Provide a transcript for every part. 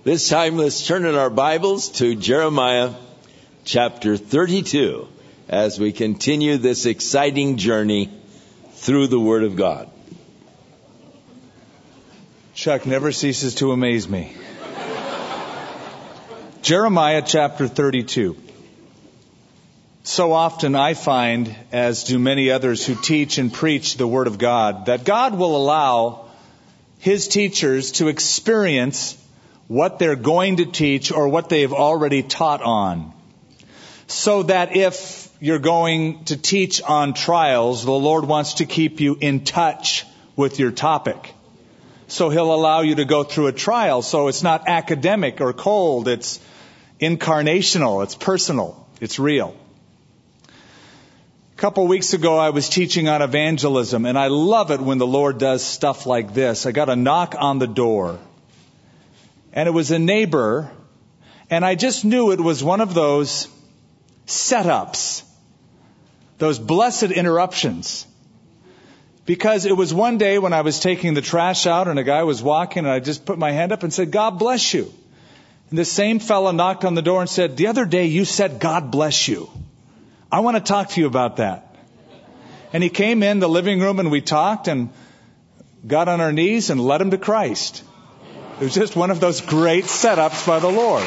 This time, let's turn in our Bibles to Jeremiah chapter 32 as we continue this exciting journey through the Word of God. Chuck never ceases to amaze me. Jeremiah chapter 32. So often I find, as do many others who teach and preach the Word of God, that God will allow His teachers to experience what they're going to teach or what they've already taught on. So that if you're going to teach on trials, the Lord wants to keep you in touch with your topic. So He'll allow you to go through a trial. So it's not academic or cold. It's incarnational. It's personal. It's real. A couple weeks ago, I was teaching on evangelism, and I love it when the Lord does stuff like this. I got a knock on the door, and it was a neighbor, and I just knew it was one of those setups, those blessed interruptions. Because it was one day when I was taking the trash out, and a guy was walking, and I just put my hand up and said, "God bless you." And the same fellow knocked on the door and said, "The other day you said, 'God bless you.' I want to talk to you about that." And he came in the living room and we talked and got on our knees and led him to Christ. It was just one of those great setups by the Lord.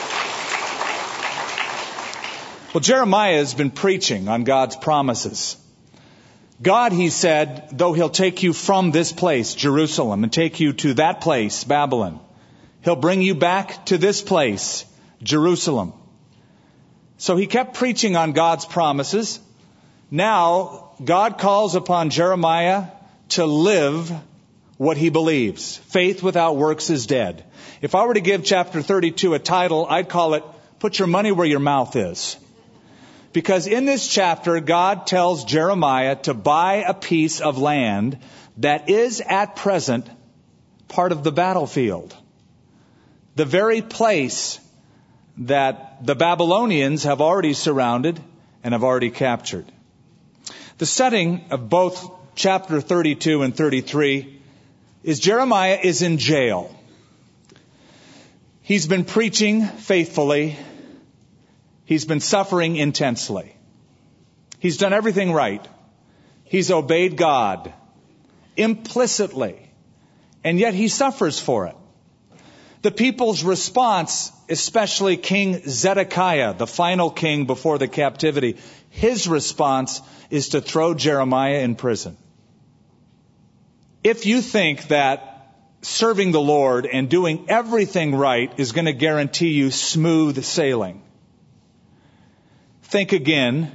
Well, Jeremiah has been preaching on God's promises. God, he said, though He'll take you from this place, Jerusalem, and take you to that place, Babylon, He'll bring you back to this place, Jerusalem. So he kept preaching on God's promises. Now, God calls upon Jeremiah to live what he believes. Faith without works is dead. If I were to give chapter 32 a title, I'd call it, "Put Your Money Where Your Mouth Is." Because in this chapter, God tells Jeremiah to buy a piece of land that is at present part of the battlefield. The very place that the Babylonians have already surrounded and have already captured. The setting of both chapter 32 and 33 is Jeremiah is in jail. He's been preaching faithfully. He's been suffering intensely. He's done everything right. He's obeyed God implicitly, and yet he suffers for it. The people's response, especially King Zedekiah, the final king before the captivity, his response is to throw Jeremiah in prison. If you think that serving the Lord and doing everything right is going to guarantee you smooth sailing, think again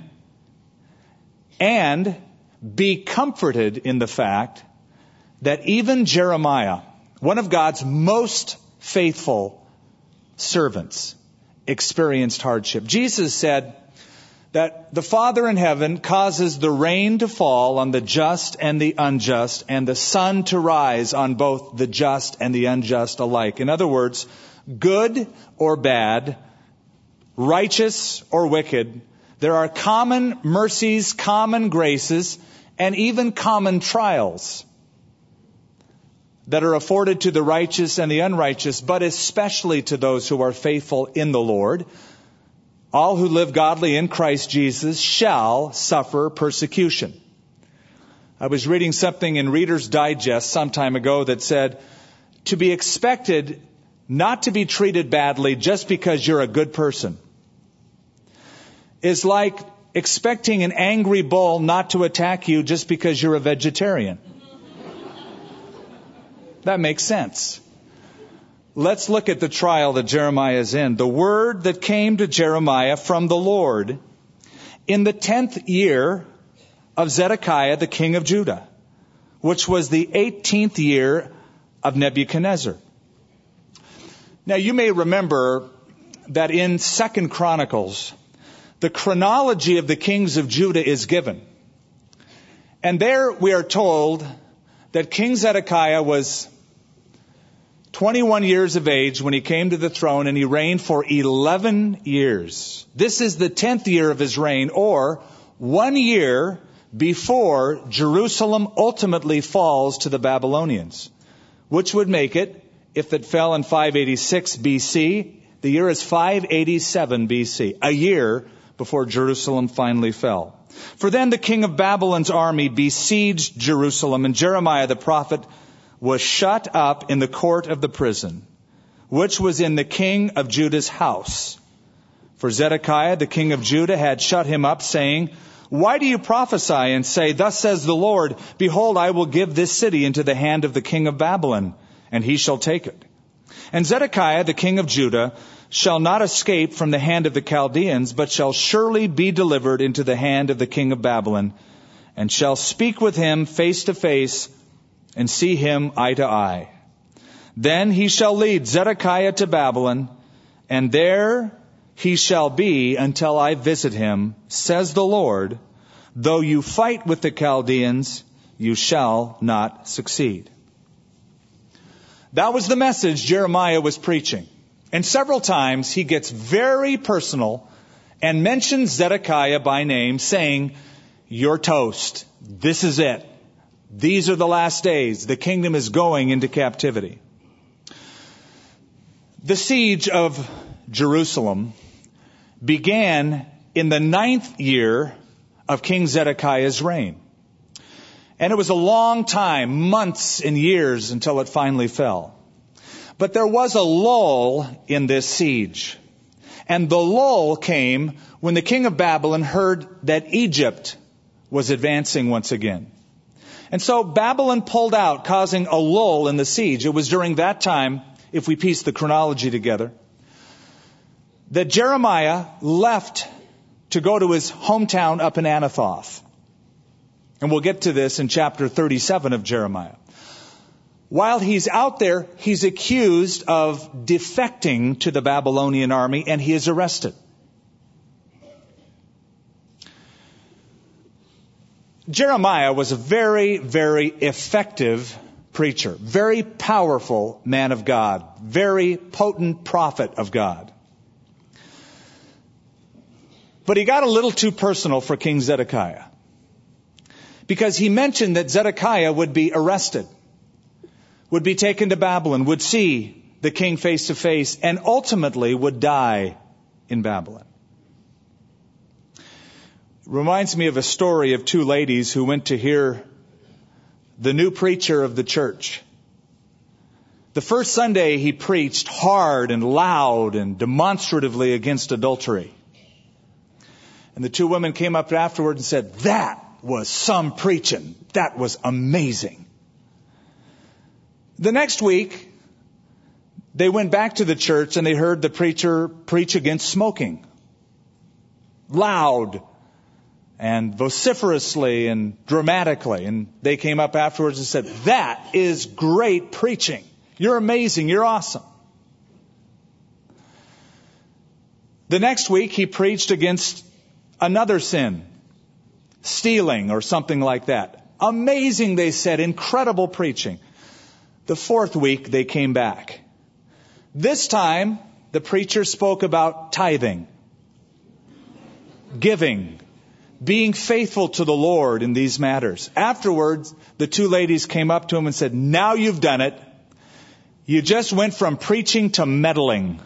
and be comforted in the fact that even Jeremiah, one of God's most faithful servants, experienced hardship. Jesus said that the Father in heaven causes the rain to fall on the just and the unjust, and the sun to rise on both the just and the unjust alike. In other words, good or bad, righteous or wicked, there are common mercies, common graces, and even common trials that are afforded to the righteous and the unrighteous, but especially to those who are faithful in the Lord. All who live godly in Christ Jesus shall suffer persecution. I was reading something in Reader's Digest some time ago that said, to be expected not to be treated badly just because you're a good person is like expecting an angry bull not to attack you just because you're a vegetarian. That makes sense. Let's look at the trial that Jeremiah is in. The word that came to Jeremiah from the Lord in the 10th year of Zedekiah, the king of Judah, which was the 18th year of Nebuchadnezzar. Now, you may remember that in 2 Chronicles, the chronology of the kings of Judah is given. And there we are told that King Zedekiah was 21 years of age when he came to the throne, and he reigned for 11 years. This is the 10th year of his reign, or 1 year before Jerusalem ultimately falls to the Babylonians, which would make it if it fell in 586 BC, the year is 587 BC, a year before Jerusalem finally fell. For then the king of Babylon's army besieged Jerusalem, and Jeremiah the prophet was shut up in the court of the prison, which was in the king of Judah's house. For Zedekiah, the king of Judah, had shut him up, saying, "Why do you prophesy and say, 'Thus says the Lord, behold, I will give this city into the hand of the king of Babylon, and he shall take it. And Zedekiah, the king of Judah, shall not escape from the hand of the Chaldeans, but shall surely be delivered into the hand of the king of Babylon, and shall speak with him face to face, and see him eye to eye. Then he shall lead Zedekiah to Babylon, and there he shall be until I visit him, says the Lord. Though you fight with the Chaldeans, you shall not succeed." That was the message Jeremiah was preaching. And several times he gets very personal and mentions Zedekiah by name, saying, "You're toast. This is it. These are the last days. The kingdom is going into captivity." The siege of Jerusalem began in the 9th year of King Zedekiah's reign. And it was a long time, months and years, until it finally fell. But there was a lull in this siege. And the lull came when the king of Babylon heard that Egypt was advancing once again. And so Babylon pulled out, causing a lull in the siege. It was during that time, if we piece the chronology together, that Jeremiah left to go to his hometown up in Anathoth. And we'll get to this in chapter 37 of Jeremiah. While he's out there, he's accused of defecting to the Babylonian army, and he is arrested. Jeremiah was a very, very effective preacher, very powerful man of God, very potent prophet of God. But he got a little too personal for King Zedekiah, because he mentioned that Zedekiah would be arrested, would be taken to Babylon, would see the king face to face, and ultimately would die in Babylon. Reminds me of a story of two ladies who went to hear the new preacher of the church. The first Sunday he preached hard and loud and demonstratively against adultery. And the two women came up afterward and said, "That was some preaching. That was amazing." The next week, they went back to the church and they heard the preacher preach against smoking. Loud and vociferously and dramatically. And they came up afterwards and said, "That is great preaching. You're amazing. You're awesome." The next week, he preached against another sin, stealing or something like that. Amazing, they said. Incredible preaching. The fourth week, they came back. This time, the preacher spoke about tithing, giving, being faithful to the Lord in these matters. Afterwards, the two ladies came up to him and said, "Now you've done it. You just went from preaching to meddling."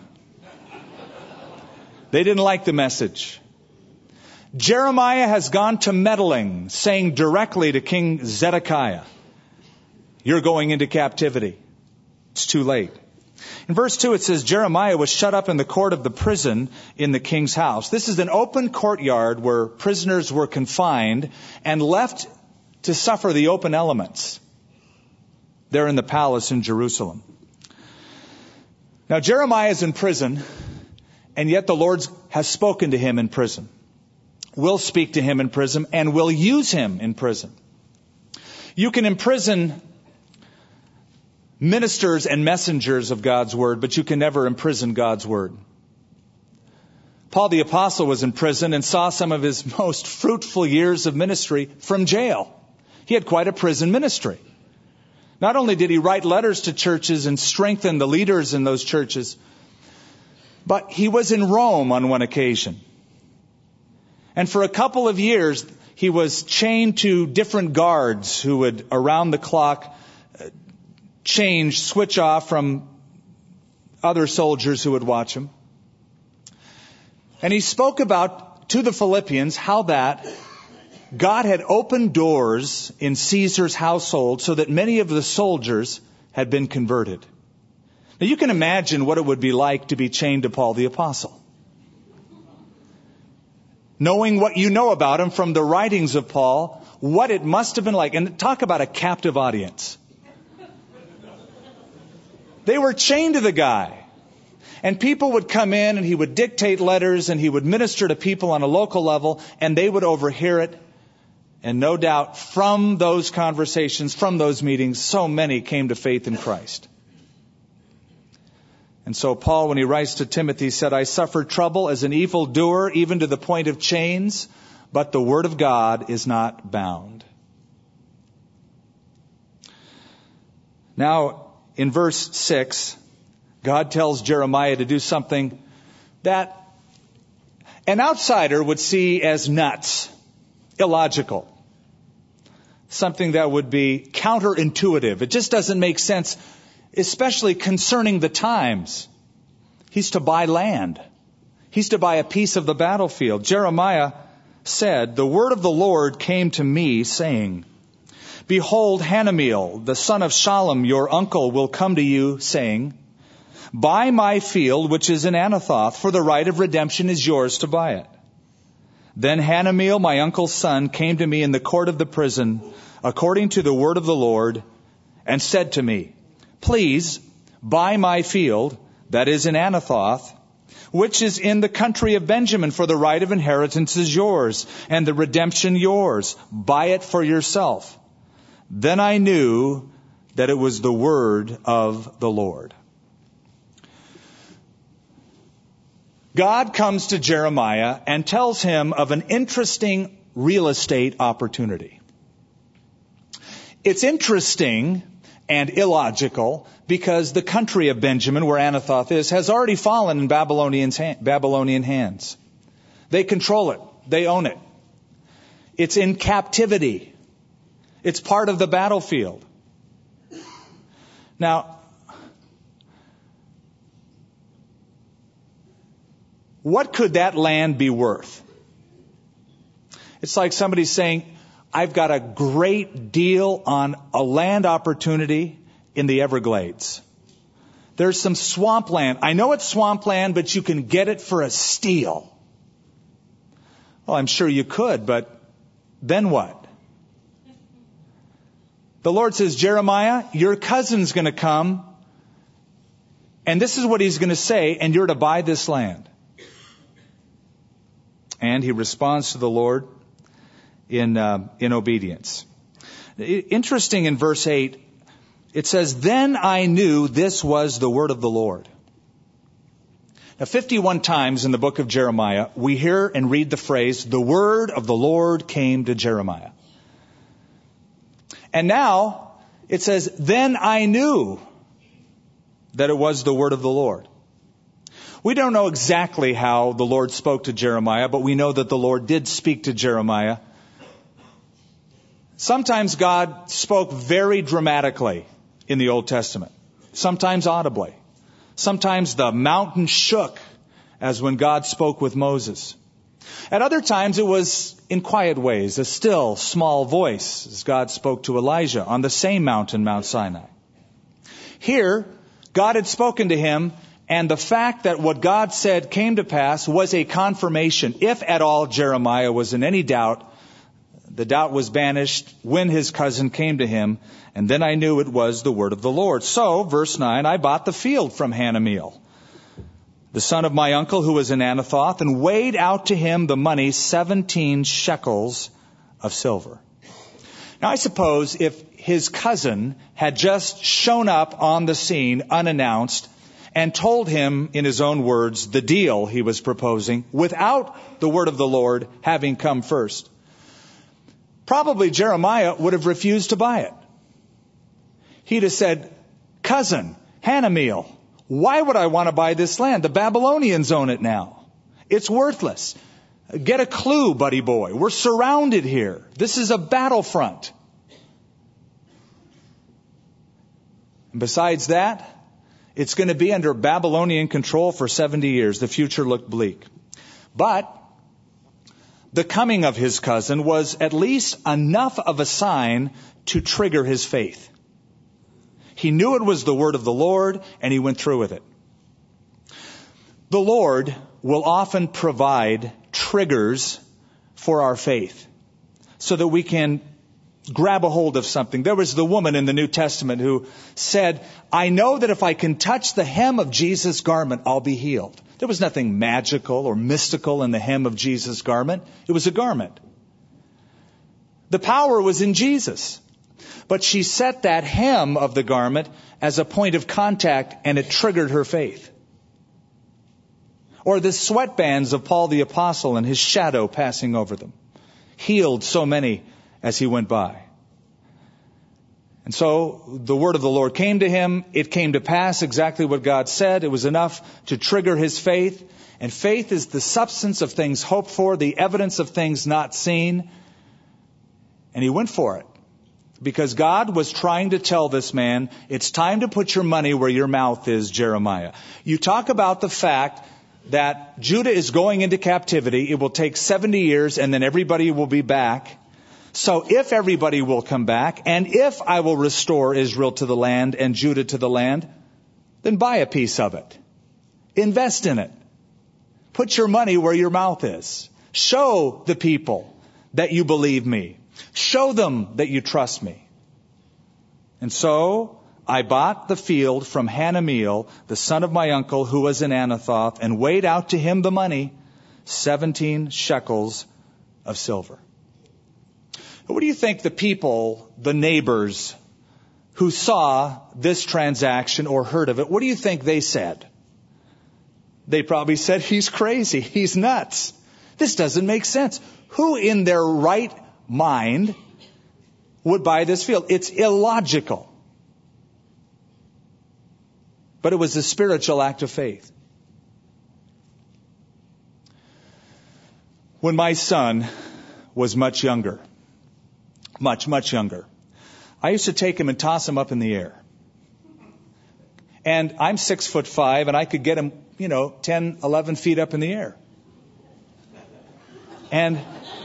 They didn't like the message. Jeremiah has gone to meddling, saying directly to King Zedekiah, "You're going into captivity. It's too late." In verse 2 it says, Jeremiah was shut up in the court of the prison in the king's house. This is an open courtyard where prisoners were confined and left to suffer the open elements. They're in the palace in Jerusalem. Now Jeremiah is in prison, and yet the Lord has spoken to him in prison, will speak to him in prison, and will use him in prison. You can imprison ministers and messengers of God's word, but you can never imprison God's word. Paul the Apostle was in prison and saw some of his most fruitful years of ministry from jail. He had quite a prison ministry. Not only did he write letters to churches and strengthen the leaders in those churches, but he was in Rome on one occasion. And for a couple of years, he was chained to different guards who would, around the clock, switch off from other soldiers who would watch him. And he spoke about to the Philippians how that God had opened doors in Caesar's household so that many of the soldiers had been converted. Now you can imagine what it would be like to be chained to Paul the Apostle. Knowing what you know about him from the writings of Paul, what it must have been like. And talk about a captive audience. They were chained to the guy. And people would come in and he would dictate letters and he would minister to people on a local level and they would overhear it. And no doubt from those conversations, from those meetings, so many came to faith in Christ. And so Paul, when he writes to Timothy, said, I suffered trouble as an evildoer, even to the point of chains, but the word of God is not bound. Now, in verse 6, God tells Jeremiah to do something that an outsider would see as nuts, illogical. Something that would be counterintuitive. It just doesn't make sense, especially concerning the times. He's to buy land. He's to buy a piece of the battlefield. Jeremiah said, the word of the Lord came to me, saying, Behold, Hanameel, the son of Shallum, your uncle, will come to you, saying, Buy my field, which is in Anathoth, for the right of redemption is yours to buy it. Then Hanameel, my uncle's son, came to me in the court of the prison, according to the word of the Lord, and said to me, Please buy my field, that is in Anathoth, which is in the country of Benjamin, for the right of inheritance is yours, and the redemption yours. Buy it for yourself. Then I knew that it was the word of the Lord. God comes to Jeremiah and tells him of an interesting real estate opportunity. It's interesting and illogical because the country of Benjamin, where Anathoth is, has already fallen in Babylonian hands. They control it. They own it. It's in captivity. It's part of the battlefield. Now, what could that land be worth? It's like somebody saying, I've got a great deal on a land opportunity in the Everglades. There's some swampland. I know it's swampland, but you can get it for a steal. Well, I'm sure you could, but then what? The Lord says, Jeremiah, your cousin's going to come, and this is what he's going to say, and you're to buy this land. And he responds to the Lord in obedience. Interesting, in verse 8, it says, Then I knew this was the word of the Lord. Now, 51 times in the book of Jeremiah, we hear and read the phrase, the word of the Lord came to Jeremiah. And now it says, Then I knew that it was the word of the Lord. We don't know exactly how the Lord spoke to Jeremiah, but we know that the Lord did speak to Jeremiah. Sometimes God spoke very dramatically in the Old Testament, sometimes audibly. Sometimes the mountain shook, as when God spoke with Moses. At other times it was in quiet ways, a still, small voice, as God spoke to Elijah on the same mountain, Mount Sinai. Here, God had spoken to him, and the fact that what God said came to pass was a confirmation. If at all Jeremiah was in any doubt, the doubt was banished when his cousin came to him, and then I knew it was the word of the Lord. So, verse 9, I bought the field from Hanameel, the son of my uncle who was in Anathoth, and weighed out to him the money 17 shekels of silver. Now, I suppose if his cousin had just shown up on the scene unannounced and told him in his own words the deal he was proposing without the word of the Lord having come first, probably Jeremiah would have refused to buy it. He'd have said, Cousin, Hanameel, why would I want to buy this land? The Babylonians own it now. It's worthless. Get a clue, buddy boy. We're surrounded here. This is a battlefront. And besides that, It's going to be under Babylonian control for 70 years. The future looked bleak. But the coming of his cousin was at least enough of a sign to trigger his faith. He knew it was the word of the Lord, and he went through with it. The Lord will often provide triggers for our faith so that we can grab a hold of something. There was the woman in the New Testament who said, I know that if I can touch the hem of Jesus' garment, I'll be healed. There was nothing magical or mystical in the hem of Jesus' garment. It was a garment. The power was in Jesus. But she set that hem of the garment as a point of contact, and it triggered her faith. Or the sweatbands of Paul the Apostle and his shadow passing over them healed so many as he went by. And so the word of the Lord came to him. It came to pass exactly what God said. It was enough to trigger his faith. And faith is the substance of things hoped for, the evidence of things not seen. And he went for it. Because God was trying to tell this man, it's time to put your money where your mouth is, Jeremiah. You talk about the fact that Judah is going into captivity. It will take 70 years and then everybody will be back. So if everybody will come back, and if I will restore Israel to the land and Judah to the land, then buy a piece of it. Invest in it. Put your money where your mouth is. Show the people that you believe me. Show them that you trust me. And so I bought the field from Hanameel, the son of my uncle, who was in Anathoth, and weighed out to him the money, 17 shekels of silver. What do you think the people, the neighbors, who saw this transaction or heard of it, what do you think they said? They probably said, he's crazy, he's nuts. This doesn't make sense. Who in their right mind would buy this field? It's illogical. But it was a spiritual act of faith. When my son was much younger, much younger, I used to take him and toss him up in the air. And I'm 6'5", and I could get him, 10, 11 feet up in the air. And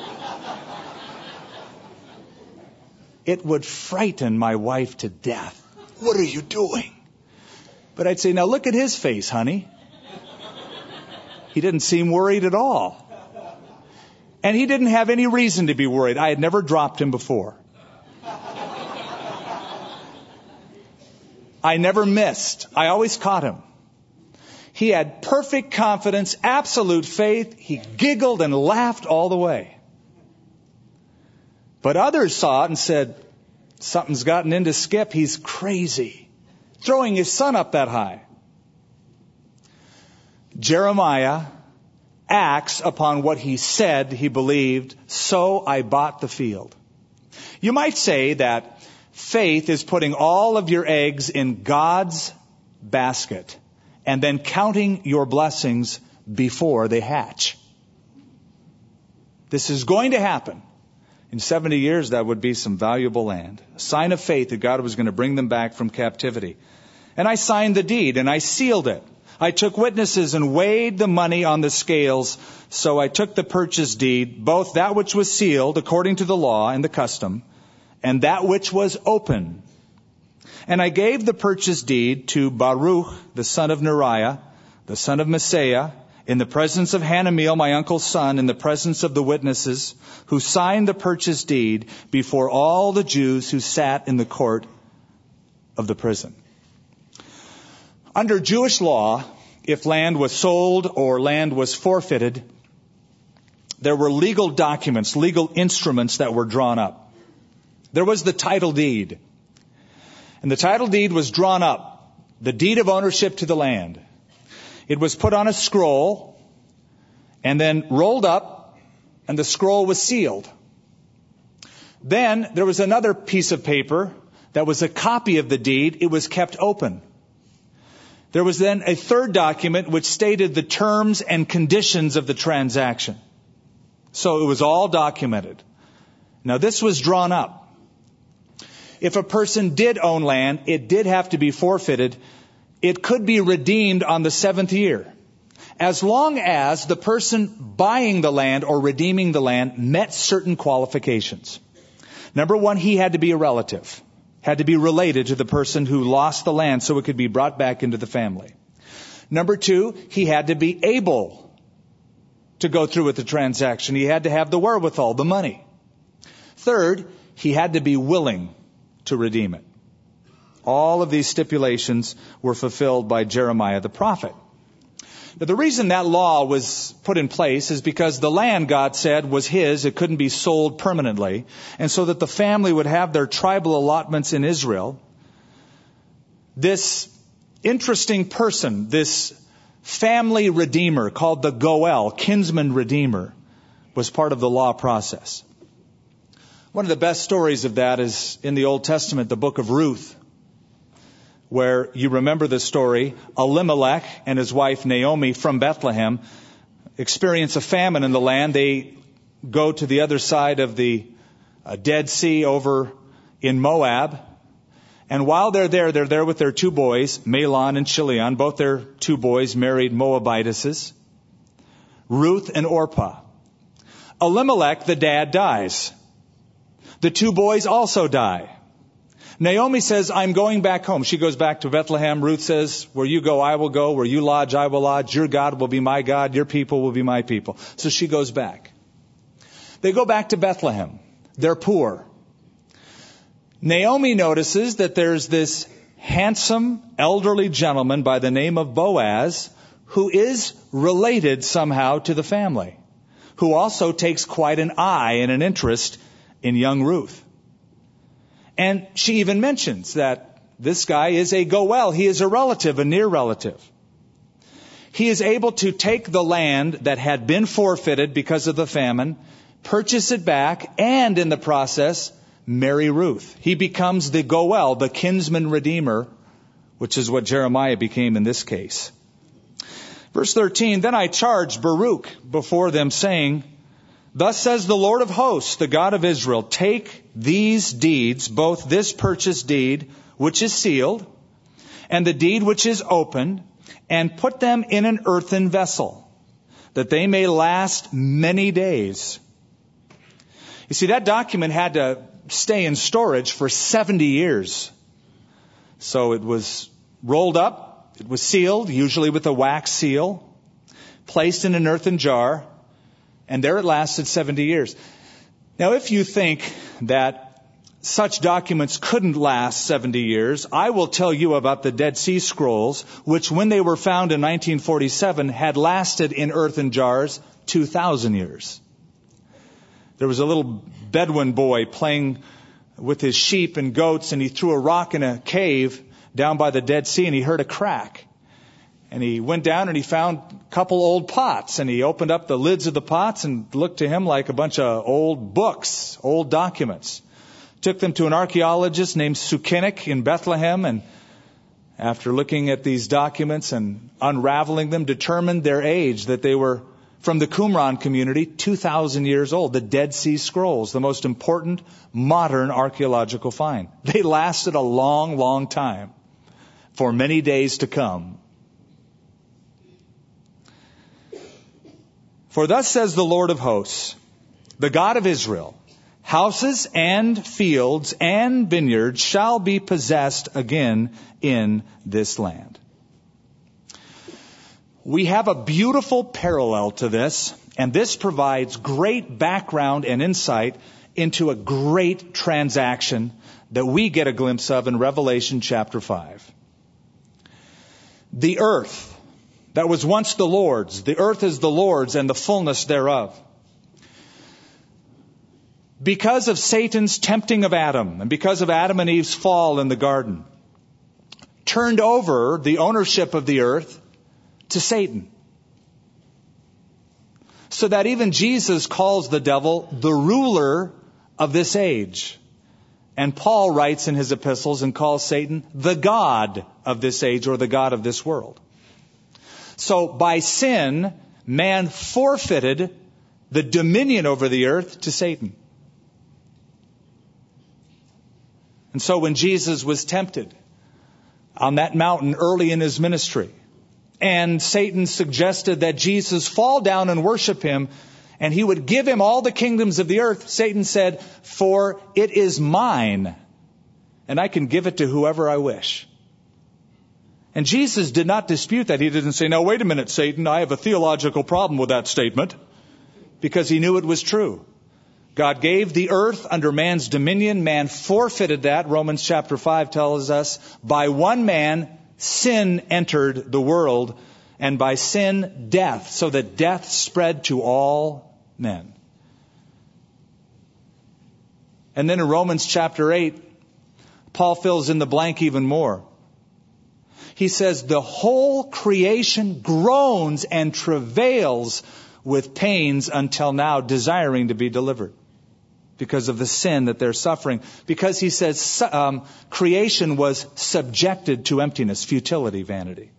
it would frighten my wife to death. What are you doing? But I'd say, now look at his face, honey. He didn't seem worried at all. And he didn't have any reason to be worried. I had never dropped him before. I never missed. I always caught him. He had perfect confidence, absolute faith. He giggled and laughed all the way. But others saw it and said, something's gotten into Skip. He's crazy. Throwing his son up that high. Jeremiah acts upon what he said he believed, so I bought the field. You might say that faith is putting all of your eggs in God's basket and then counting your blessings before they hatch. This is going to happen. In 70 years, that would be some valuable land. A sign of faith that God was going to bring them back from captivity. And I signed the deed and I sealed it. I took witnesses and weighed the money on the scales. So I took the purchase deed, both that which was sealed according to the law and the custom, and that which was open. And I gave the purchase deed to Baruch, the son of Neriah, the son of Messiah, in the presence of Hanameel, my uncle's son, in the presence of the witnesses, who signed the purchase deed before all the Jews who sat in the court of the prison. Under Jewish law, if land was sold or land was forfeited, there were legal documents, legal instruments that were drawn up. There was the title deed. And the title deed was drawn up, the deed of ownership to the land. It was put on a scroll and then rolled up, and the scroll was sealed. Then there was another piece of paper that was a copy of the deed. It was kept open. There was then a third document which stated the terms and conditions of the transaction. So it was all documented. Now this was drawn up. If a person did own land, it did have to be forfeited. it could be redeemed on the 7th year, as long as the person buying the land or redeeming the land met certain qualifications. Number one, he had to be a relative, had to be related to the person who lost the land so it could be brought back into the family. Number two, he had to be able to go through with the transaction. He had to have the wherewithal, the money. Third, he had to be willing to redeem it. All of these stipulations were fulfilled by Jeremiah the prophet. Now, the reason that law was put in place is because the land, God said, was his. It couldn't be sold permanently. And so that the family would have their tribal allotments in Israel. This interesting person, this family redeemer called the Goel, kinsman redeemer, was part of the law process. One of the best stories of that is in the Old Testament, the book of Ruth, where you remember the story. Elimelech and his wife Naomi from Bethlehem experience a famine in the land. They go to the other side of the Dead Sea over in Moab. And while they're there with their two boys, Mahlon and Chilion, both their two boys married Moabitesses, Ruth and Orpah. Elimelech, the dad, dies. The two boys also die. Naomi says, I'm going back home. She goes back to Bethlehem. Ruth says, where you go, I will go. Where you lodge, I will lodge. Your God will be my God. Your people will be my people. So she goes back. They go back to Bethlehem. They're poor. Naomi notices that there's this handsome, elderly gentleman by the name of Boaz who is related somehow to the family, who also takes quite an eye and an interest in young Ruth. And she even mentions that this guy is a Goel. He is a relative, a near relative. He is able to take the land that had been forfeited because of the famine, purchase it back, and in the process, marry Ruth. He becomes the Goel, the kinsman redeemer, which is what Jeremiah became in this case. Verse 13, then I charged Baruch before them, saying, thus says the Lord of hosts, the God of Israel, take these deeds, both this purchase deed, which is sealed, and the deed which is opened, and put them in an earthen vessel, that they may last many days. You see, that document had to stay in storage for 70 years. So it was rolled up, it was sealed, usually with a wax seal, placed in an earthen jar, and there it lasted 70 years. Now, if you think that such documents couldn't last 70 years, I will tell you about the Dead Sea Scrolls, which when they were found in 1947 had lasted in earthen jars 2,000 years. There was a little Bedouin boy playing with his sheep and goats, and he threw a rock in a cave down by the Dead Sea, and he heard a crack. And he went down and he found a couple old pots, and he opened up the lids of the pots and looked to him like a bunch of old books, old documents. Took them to an archaeologist named Sukenik in Bethlehem, and after looking at these documents and unraveling them, determined their age, that they were from the Qumran community, 2,000 years old. The Dead Sea Scrolls, the most important modern archaeological find. They lasted a long, long time, for many days to come. For thus says the Lord of hosts, the God of Israel, houses and fields and vineyards shall be possessed again in this land. We have a beautiful parallel to this, and this provides great background and insight into a great transaction that we get a glimpse of in Revelation chapter 5. The earth that was once the Lord's, the earth is the Lord's and the fullness thereof. Because of Satan's tempting of Adam, and because of Adam and Eve's fall in the garden, turned over the ownership of the earth to Satan. So that even Jesus calls the devil the ruler of this age. And Paul writes in his epistles and calls Satan the god of this age, or the god of this world. So by sin, man forfeited the dominion over the earth to Satan. And so when Jesus was tempted, on that mountain early in his ministry. And Satan suggested that Jesus fall down and worship him, and he would give him all the kingdoms of the earth. Satan said, "For it is mine, and I can give it to whoever I wish." And Jesus did not dispute that. He didn't say, "Now wait a minute, Satan, I have a theological problem with that statement," because he knew it was true. God gave the earth under man's dominion. Man forfeited that. Romans chapter 5 tells us, by one man, sin entered the world, and by sin, death, so that death spread to all men. And then in Romans chapter 8, Paul fills in the blank even more. He says, the whole creation groans and travails with pains until now, desiring to be delivered, because of the sin that they're suffering. Because he says creation was subjected to emptiness, futility, vanity.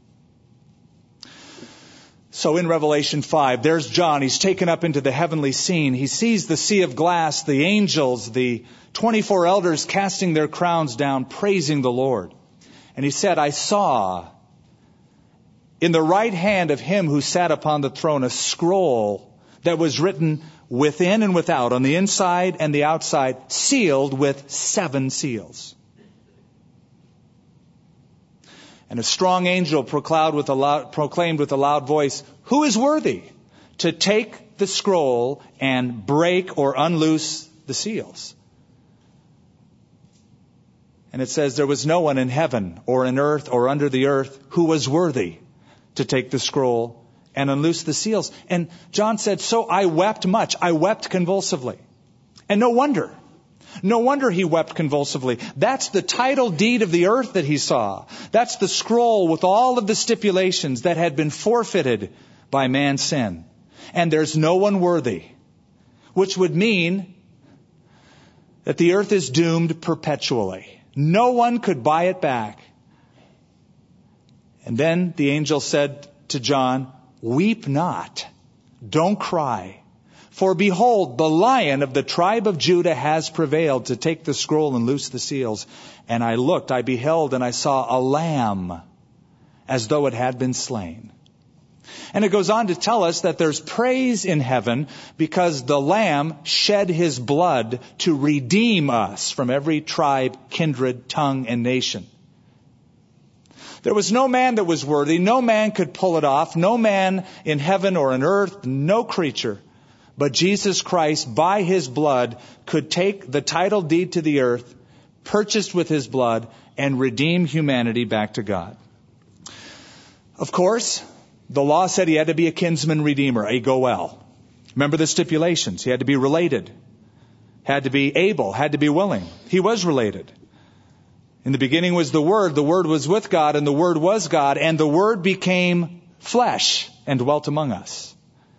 So in Revelation 5, there's John. He's taken up into the heavenly scene. He sees the sea of glass, the angels, the 24 elders casting their crowns down, praising the Lord. And he said, I saw in the right hand of him who sat upon the throne a scroll that was written within and without, on the inside and the outside, sealed with 7 seals. And a strong angel proclaimed with a loud voice, who is worthy to take the scroll and break or unloose the seals? And it says there was no one in heaven or in earth or under the earth who was worthy to take the scroll and unloose the seals. And John said, so I wept much. I wept convulsively. And no wonder. No wonder he wept convulsively. That's the title deed of the earth that he saw. That's the scroll with all of the stipulations that had been forfeited by man's sin. And there's no one worthy, which would mean that the earth is doomed perpetually. No one could buy it back. And then the angel said to John, weep not, don't cry. For behold, the Lion of the tribe of Judah has prevailed to take the scroll and loose the seals. And I looked, I beheld, and I saw a lamb as though it had been slain. And it goes on to tell us that there's praise in heaven because the Lamb shed his blood to redeem us from every tribe, kindred, tongue, and nation. There was no man that was worthy. No man could pull it off. No man in heaven or on earth, no creature. But Jesus Christ, by his blood, could take the title deed to the earth, purchased with his blood, and redeem humanity back to God. Of course, the law said he had to be a kinsman redeemer, a goel. Remember the stipulations. He had to be related, had to be able, had to be willing. He was related. In the beginning was the Word was with God, and the Word was God, and the Word became flesh and dwelt among us.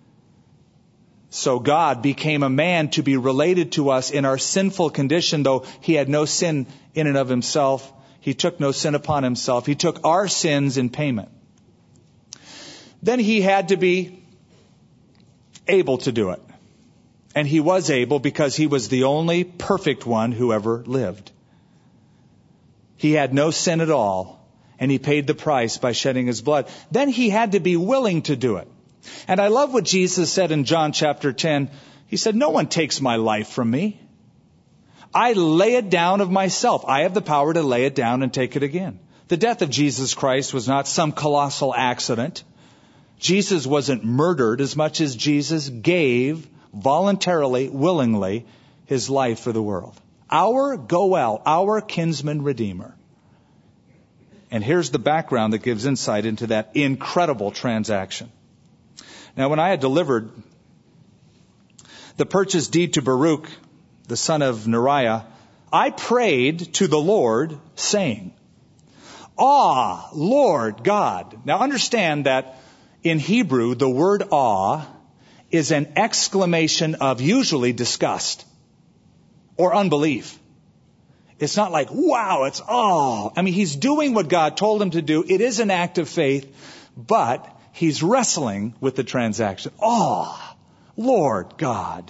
So God became a man to be related to us in our sinful condition, though he had no sin in and of himself. He took no sin upon himself. He took our sins in payment. Then he had to be able to do it. And he was able because he was the only perfect one who ever lived. He had no sin at all, and he paid the price by shedding his blood. Then he had to be willing to do it. And I love what Jesus said in John chapter 10. He said, no one takes my life from me. I lay it down of myself. I have the power to lay it down and take it again. The death of Jesus Christ was not some colossal accident. Jesus wasn't murdered as much as Jesus gave voluntarily, willingly, his life for the world. Our goel, our kinsman redeemer. And here's the background that gives insight into that incredible transaction. Now, when I had delivered the purchase deed to Baruch, the son of Neriah, I prayed to the Lord, saying, Ah, Lord God. Now understand that in Hebrew, the word awe is an exclamation of usually disgust or unbelief. It's not like, wow, it's awe. I mean, he's doing what God told him to do. It is an act of faith, but he's wrestling with the transaction. Awe, Lord God.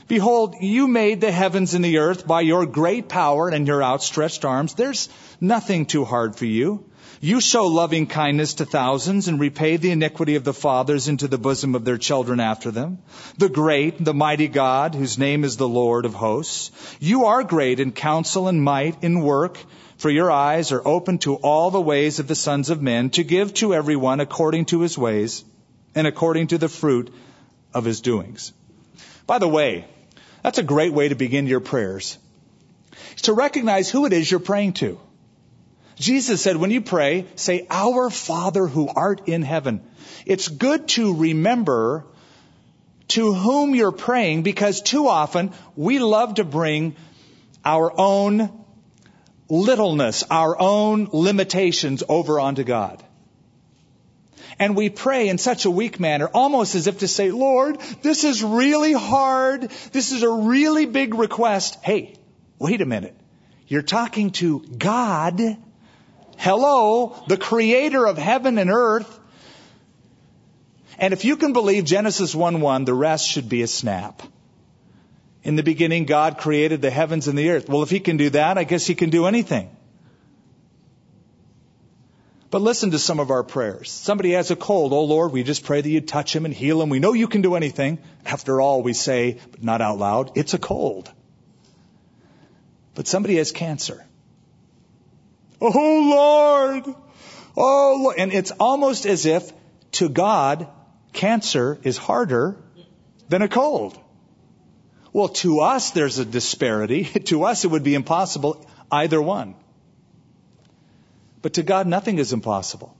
Behold, you made the heavens and the earth by your great power and your outstretched arms. There's nothing too hard for you. You show loving kindness to thousands and repay the iniquity of the fathers into the bosom of their children after them. The great, the mighty God, whose name is the Lord of hosts. You are great in counsel and might in work, for your eyes are open to all the ways of the sons of men, to give to everyone according to his ways and according to the fruit of his doings. By the way, that's a great way to begin your prayers. It's to recognize who it is you're praying to. Jesus said, when you pray, say, Our Father who art in heaven. It's good to remember to whom you're praying, because too often we love to bring our own littleness, our own limitations over onto God. And we pray in such a weak manner, almost as if to say, Lord, this is really hard. This is a really big request. Hey, wait a minute. You're talking to God. Hello, the creator of heaven and earth. And if you can believe Genesis 1:1, the rest should be a snap. In the beginning, God created the heavens and the earth. Well, if he can do that, I guess he can do anything. But listen to some of our prayers. Somebody has a cold. Oh, Lord, we just pray that you touch him and heal him. We know you can do anything. After all, we say, but not out loud, it's a cold. But somebody has cancer. Oh, Lord. Oh, Lord. And it's almost as if to God, cancer is harder than a cold. Well, to us, there's a disparity. To us, it would be impossible, either one. But to God, nothing is impossible.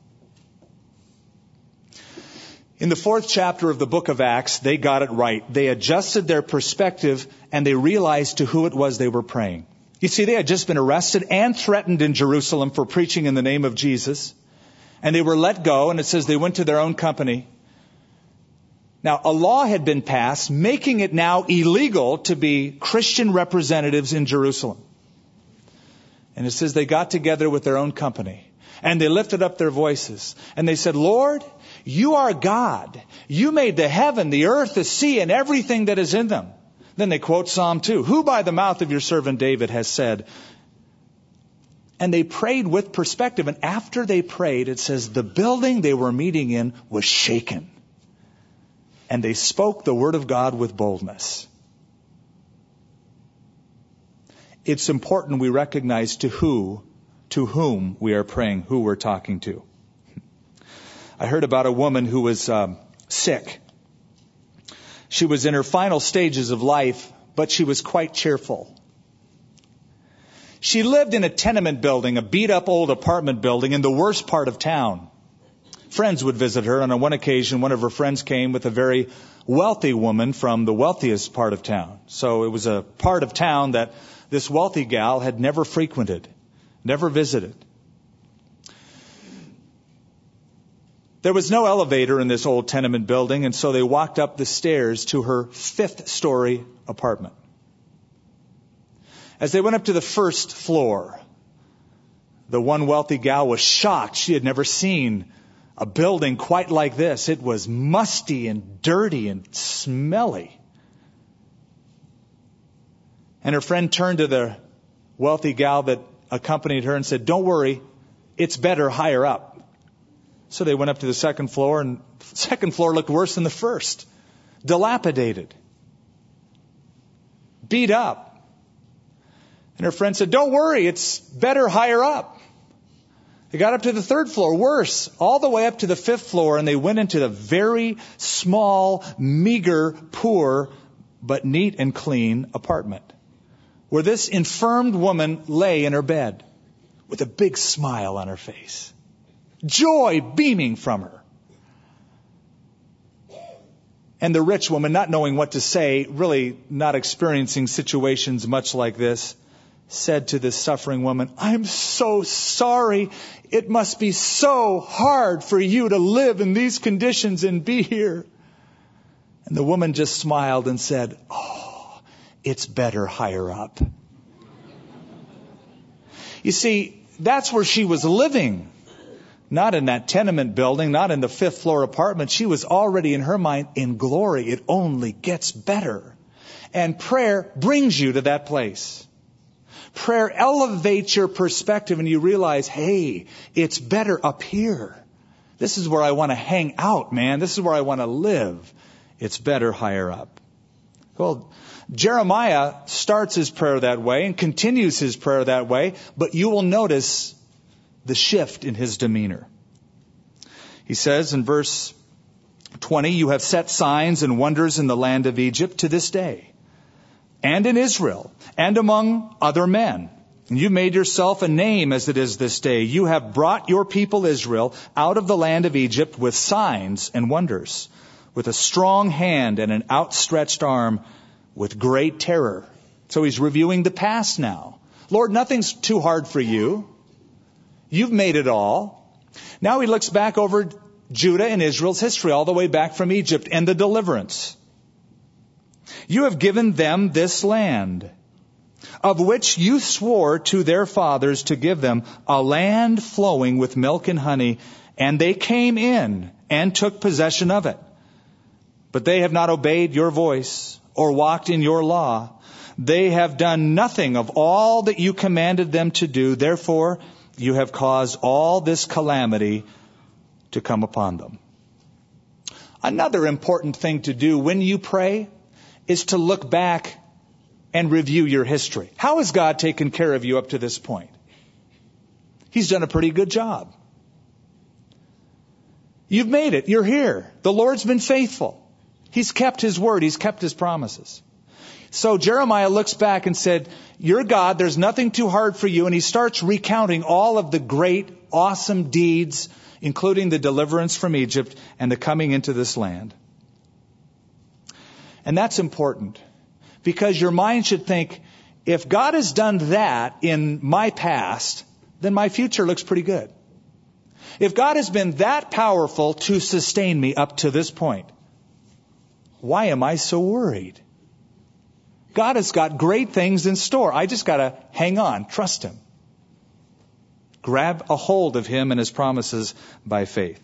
In the 4th chapter of the book of Acts, they got it right. They adjusted their perspective and they realized to who it was they were praying. You see, they had just been arrested and threatened in Jerusalem for preaching in the name of Jesus. And they were let go, and it says they went to their own company. Now, a law had been passed making it now illegal to be Christian representatives in Jerusalem. And it says they got together with their own company. And they lifted up their voices. And they said, Lord, you are God. You made the heaven, the earth, the sea, and everything that is in them. Then they quote Psalm 2. Who by the mouth of your servant David has said. And they prayed with perspective. And after they prayed, it says the building they were meeting in was shaken. And they spoke the word of God with boldness. It's important we recognize to whom we are praying, who we're talking to. I heard about a woman who was sick. She was in her final stages of life, but she was quite cheerful. She lived in a tenement building, a beat-up old apartment building in the worst part of town. Friends would visit her, and on one occasion, one of her friends came with a very wealthy woman from the wealthiest part of town. So it was a part of town that this wealthy gal had never frequented, never visited. There was no elevator in this old tenement building, and so they walked up the stairs to her 5th-story apartment. As they went up to the 1st floor, the one wealthy gal was shocked. She had never seen a building quite like this. It was musty and dirty and smelly. And her friend turned to the wealthy gal that accompanied her and said, don't worry, it's better higher up. So they went up to the 2nd floor, and the 2nd floor looked worse than the 1st. Dilapidated. Beat up. And her friend said, don't worry, it's better higher up. They got up to the 3rd floor, worse, all the way up to the 5th floor, and they went into the very small, meager, poor, but neat and clean apartment, where this infirmed woman lay in her bed with a big smile on her face. Joy beaming from her. And the rich woman, not knowing what to say, really not experiencing situations much like this, said to this suffering woman, I'm so sorry. It must be so hard for you to live in these conditions and be here. And the woman just smiled and said, oh, it's better higher up. You see, that's where she was living. Not in that tenement building, not in the 5th floor apartment. She was already in her mind in glory. It only gets better. And prayer brings you to that place. Prayer elevates your perspective and you realize, hey, it's better up here. This is where I want to hang out, man. This is where I want to live. It's better higher up. Well, Jeremiah starts his prayer that way and continues his prayer that way, but you will notice the shift in his demeanor. He says in verse 20, you have set signs and wonders in the land of Egypt to this day, and in Israel, and among other men. And you made yourself a name as it is this day. You have brought your people Israel out of the land of Egypt with signs and wonders, with a strong hand and an outstretched arm, with great terror. So he's reviewing the past now. Lord, nothing's too hard for you. You've made it all. Now he looks back over Judah and Israel's history, all the way back from Egypt and the deliverance. You have given them this land, of which you swore to their fathers to give them, a land flowing with milk and honey, and they came in and took possession of it. But they have not obeyed your voice or walked in your law. They have done nothing of all that you commanded them to do. Therefore, you have caused all this calamity to come upon them. Another important thing to do when you pray is to look back and review your history. How has God taken care of you up to this point? He's done a pretty good job. You've made it. You're here. The Lord's been faithful. He's kept His word. He's kept His promises. So Jeremiah looks back and said, you're God. There's nothing too hard for you. And he starts recounting all of the great, awesome deeds, including the deliverance from Egypt and the coming into this land. And that's important because your mind should think, if God has done that in my past, then my future looks pretty good. If God has been that powerful to sustain me up to this point, why am I so worried? God has got great things in store. I just got to hang on, trust Him. Grab a hold of Him and His promises by faith.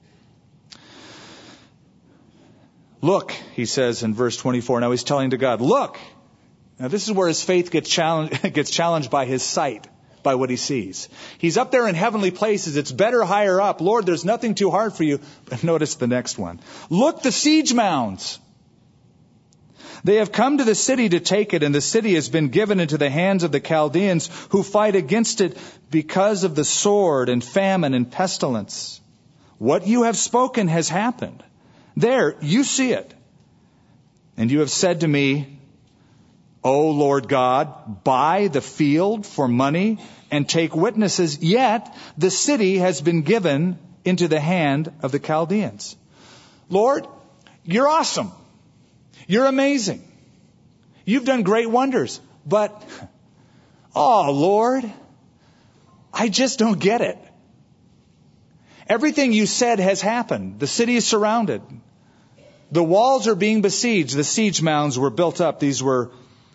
Look, he says in verse 24. Now he's telling to God, look. Now this is where his faith gets challenged by his sight, by what he sees. He's up there in heavenly places. It's better higher up. Lord, there's nothing too hard for you. But notice the next one. Look, the siege mounds. They have come to the city to take it, and the city has been given into the hands of the Chaldeans who fight against it because of the sword and famine and pestilence. What you have spoken has happened. There, you see it. And you have said to me, O Lord God, buy the field for money and take witnesses. Yet the city has been given into the hand of the Chaldeans. Lord, you're awesome. You're amazing. You've done great wonders. But, oh Lord, I just don't get it. Everything you said has happened. The city is surrounded. The walls are being besieged. The siege mounds were built up. These were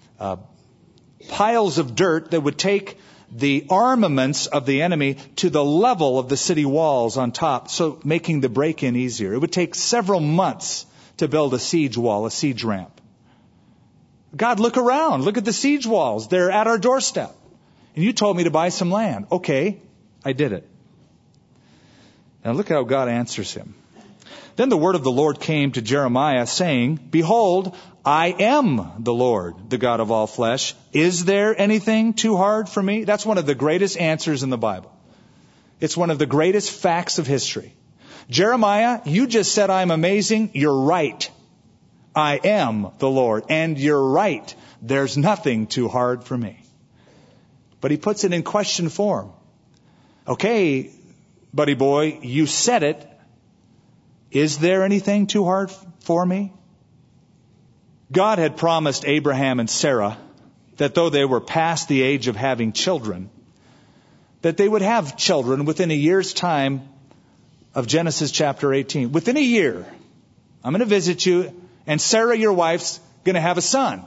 piles of dirt that would take the armaments of the enemy to the level of the city walls on top, so making the break-in easier. It would take several months to build a siege wall, a siege ramp. God, look around. Look at the siege walls. They're at our doorstep. And you told me to buy some land. Okay, I did it. Now look how God answers him. Then the word of the Lord came to Jeremiah, saying, Behold, I am the Lord, the God of all flesh. Is there anything too hard for me? That's one of the greatest answers in the Bible. It's one of the greatest facts of history. Jeremiah, you just said I'm amazing. You're right. I am the Lord. And you're right. There's nothing too hard for me. But he puts it in question form. Okay, buddy boy, you said it. Is there anything too hard for me? God had promised Abraham and Sarah that though they were past the age of having children, that they would have children within a year's time of Genesis chapter 18. Within a year, I'm going to visit you, and Sarah, your wife's going to have a son.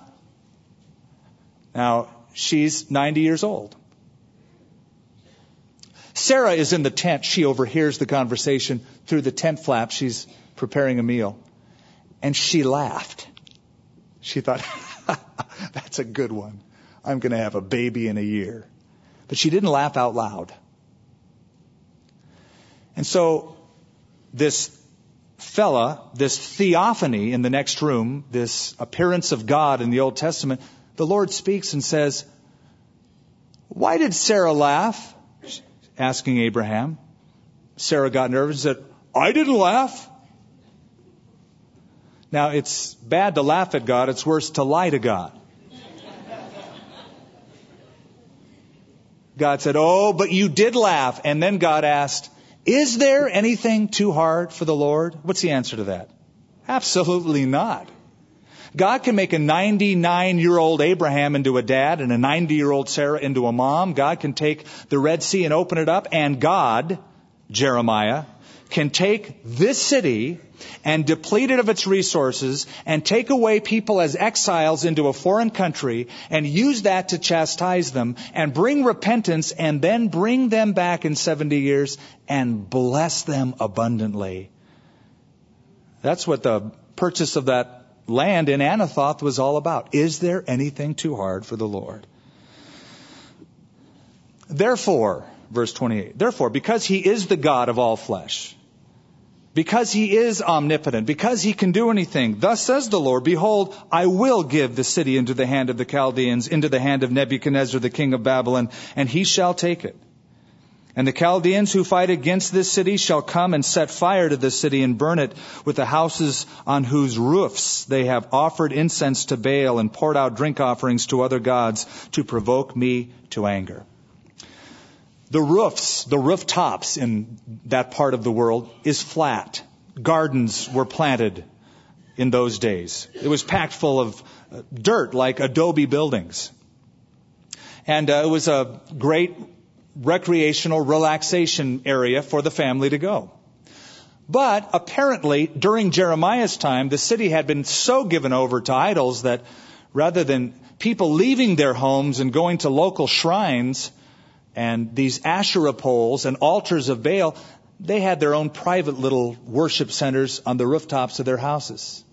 Now, she's 90 years old. Sarah is in the tent. She overhears the conversation through the tent flap. She's preparing a meal. And she laughed. She thought, That's a good one. I'm going to have a baby in a year. But she didn't laugh out loud. And so this fella, this theophany in the next room, this appearance of God in the Old Testament, the Lord speaks and says, "Why did Sarah laugh?" Asking Abraham. Sarah got nervous and said, "I didn't laugh." Now, it's bad to laugh at God. It's worse to lie to God. God said, "Oh, but you did laugh." And then God asked, "Is there anything too hard for the Lord?" What's the answer to that? Absolutely not. God can make a 99-year-old Abraham into a dad and a 90-year-old Sarah into a mom. God can take the Red Sea and open it up. And God, Jeremiah, can take this city and deplete it of its resources and take away people as exiles into a foreign country and use that to chastise them and bring repentance and then bring them back in 70 years and bless them abundantly. That's what the purchase of that land in Anathoth was all about. Is there anything too hard for the Lord? Therefore, verse 28, therefore, because he is the God of all flesh, because he is omnipotent, because he can do anything, thus says the Lord, behold, I will give the city into the hand of the Chaldeans, into the hand of Nebuchadnezzar, the king of Babylon, and he shall take it. And the Chaldeans who fight against this city shall come and set fire to this city and burn it with the houses on whose roofs they have offered incense to Baal and poured out drink offerings to other gods to provoke me to anger. The roofs, the rooftops in that part of the world is flat. Gardens were planted in those days. It was packed full of dirt like adobe buildings. And it was a great recreational relaxation area for the family to go. But apparently, during Jeremiah's time, the city had been so given over to idols that rather than people leaving their homes and going to local shrines and these Asherah poles and altars of Baal, they had their own private little worship centers on the rooftops of their houses.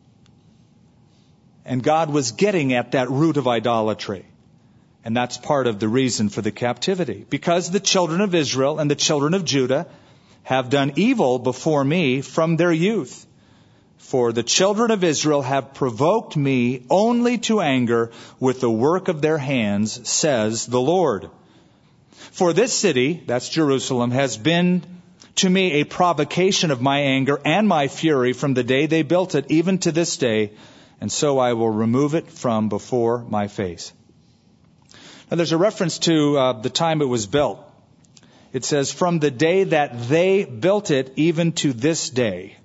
And God was getting at that root of idolatry. And that's part of the reason for the captivity. Because the children of Israel and the children of Judah have done evil before me from their youth. For the children of Israel have provoked me only to anger with the work of their hands, says the Lord. For this city, that's Jerusalem, has been to me a provocation of my anger and my fury from the day they built it, even to this day. And so I will remove it from before my face. Now, there's a reference to the time it was built. It says, from the day that they built it, even to this day.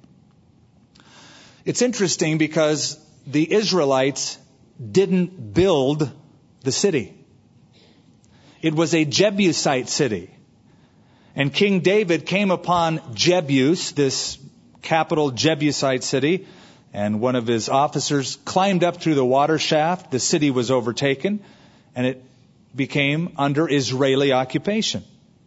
It's interesting because the Israelites didn't build the city. It was a Jebusite city. And King David came upon Jebus, this capital Jebusite city, and one of his officers climbed up through the water shaft. The city was overtaken, and it became under Israeli occupation.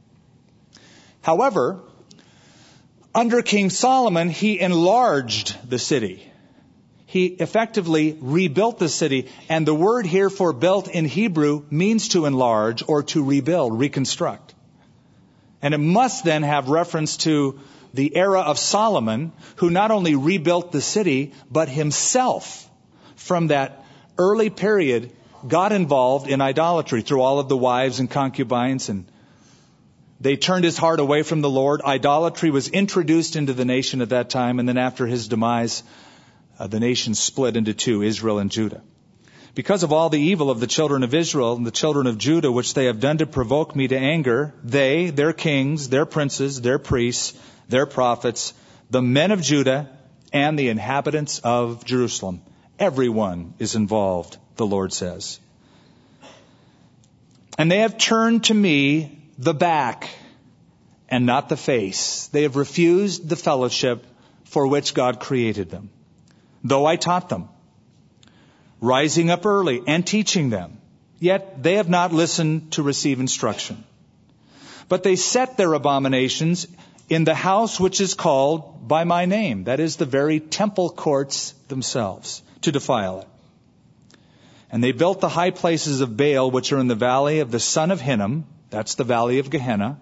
However, under King Solomon, he enlarged the city. He effectively rebuilt the city, and the word here for built in Hebrew means to enlarge or to rebuild, reconstruct. And it must then have reference to the era of Solomon, who not only rebuilt the city, but himself, from that early period, got involved in idolatry through all of the wives and concubines, and they turned his heart away from the Lord. Idolatry was introduced into the nation at that time, and then after his demise, the nation split into two, Israel and Judah. Because of all the evil of the children of Israel and the children of Judah, which they have done to provoke me to anger, they, their kings, their princes, their priests, their prophets, the men of Judah, and the inhabitants of Jerusalem, everyone is involved, the Lord says. And they have turned to me the back and not the face. They have refused the fellowship for which God created them. Though I taught them, rising up early and teaching them, yet they have not listened to receive instruction. But they set their abominations in the house which is called by my name, that is the very temple courts themselves, to defile it. And they built the high places of Baal, which are in the valley of the son of Hinnom, that's the valley of Gehenna,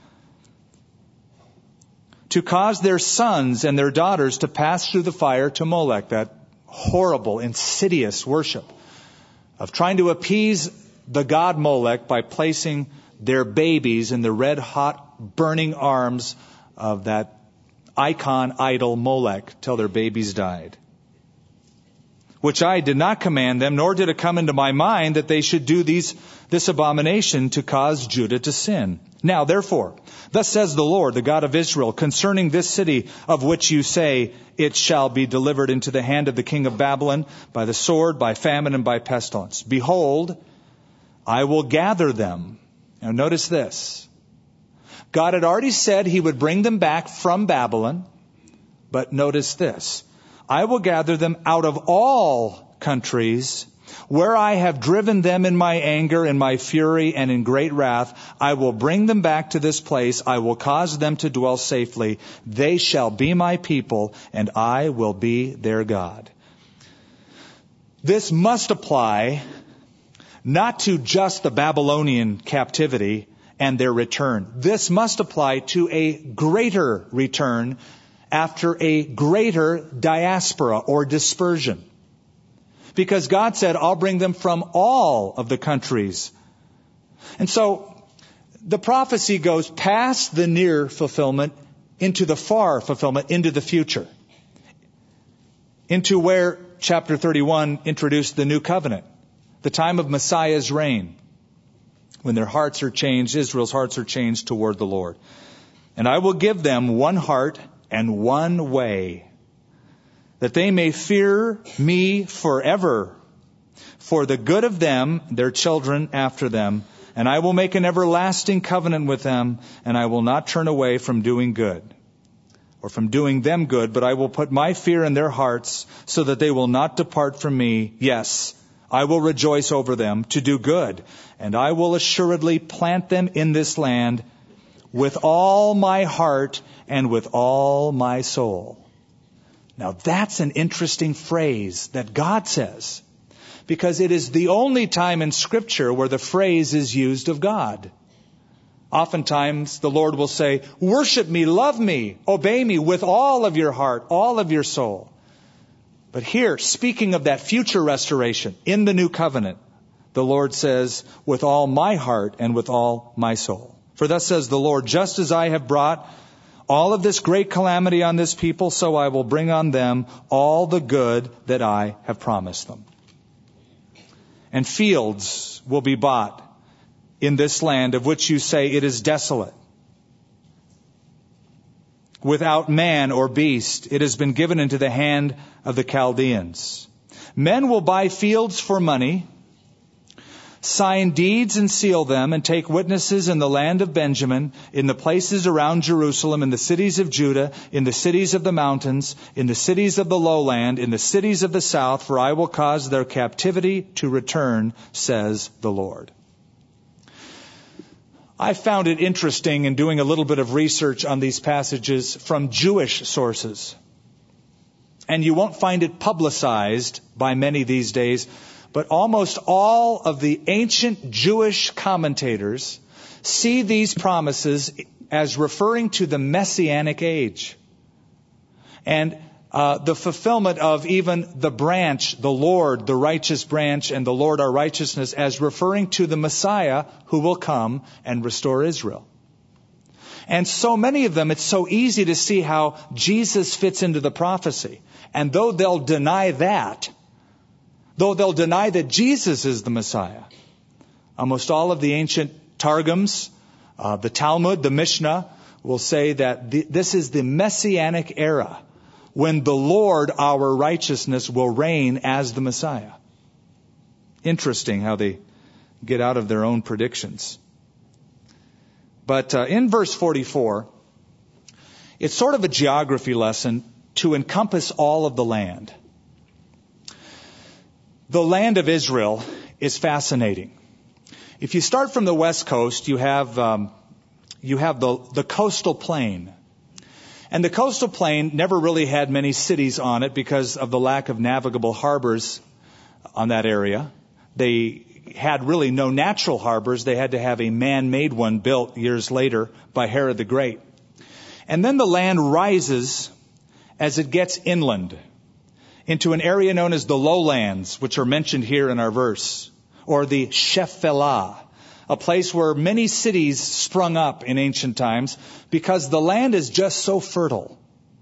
to cause their sons and their daughters to pass through the fire to Molech, that horrible, insidious worship of trying to appease the god Molech by placing their babies in the red-hot, burning arms of that icon idol Molech till their babies died. Which I did not command them, nor did it come into my mind that they should do this abomination to cause Judah to sin. Now, therefore, thus says the Lord, the God of Israel, concerning this city of which you say, it shall be delivered into the hand of the king of Babylon by the sword, by famine, and by pestilence. Behold, I will gather them. Now notice this. God had already said he would bring them back from Babylon, but notice this. I will gather them out of all countries where I have driven them in my anger, in my fury, and in great wrath. I will bring them back to this place. I will cause them to dwell safely. They shall be my people, and I will be their God. This must apply not to just the Babylonian captivity and their return. This must apply to a greater return after a greater diaspora or dispersion. Because God said, I'll bring them from all of the countries. And so the prophecy goes past the near fulfillment into the far fulfillment, into the future. Into where chapter 31 introduced the new covenant. The time of Messiah's reign. When their hearts are changed, Israel's hearts are changed toward the Lord. And I will give them one heart and one way, that they may fear me forever, for the good of them, their children after them. And I will make an everlasting covenant with them, and I will not turn away from doing good, or from doing them good, but I will put my fear in their hearts, so that they will not depart from me. Yes, I will rejoice over them to do good, and I will assuredly plant them in this land with all my heart and with all my soul. Now that's an interesting phrase that God says, because it is the only time in Scripture where the phrase is used of God. Oftentimes the Lord will say, worship me, love me, obey me with all of your heart, all of your soul. But here, speaking of that future restoration in the new covenant, the Lord says, with all my heart and with all my soul. For thus says the Lord, just as I have brought all of this great calamity on this people, so I will bring on them all the good that I have promised them. And fields will be bought in this land of which you say it is desolate. Without man or beast, it has been given into the hand of the Chaldeans. Men will buy fields for money, sign deeds and seal them, and take witnesses in the land of Benjamin, in the places around Jerusalem, in the cities of Judah, in the cities of the mountains, in the cities of the lowland, in the cities of the south, for I will cause their captivity to return, says the Lord. I found it interesting in doing a little bit of research on these passages from Jewish sources. And you won't find it publicized by many these days, but almost all of the ancient Jewish commentators see these promises as referring to the Messianic age. And the fulfillment of even the branch, the Lord, the righteous branch, and the Lord our righteousness, as referring to the Messiah who will come and restore Israel. And so many of them, it's so easy to see how Jesus fits into the prophecy. And though they'll deny that, though they'll deny that Jesus is the Messiah, almost all of the ancient Targums, the Talmud, the Mishnah, will say that this is the Messianic era, when the Lord, our righteousness, will reign as the Messiah. Interesting how they get out of their own predictions. But in verse 44, it's sort of a geography lesson to encompass all of the land. The land of Israel is fascinating. If you start from the west coast, you have the coastal plain. And the coastal plain never really had many cities on it because of the lack of navigable harbors on that area. They had really no natural harbors. They had to have a man-made one built years later by Herod the Great. And then the land rises as it gets inland into an area known as the lowlands, which are mentioned here in our verse, or the Shephelah, a place where many cities sprung up in ancient times because the land is just so fertile.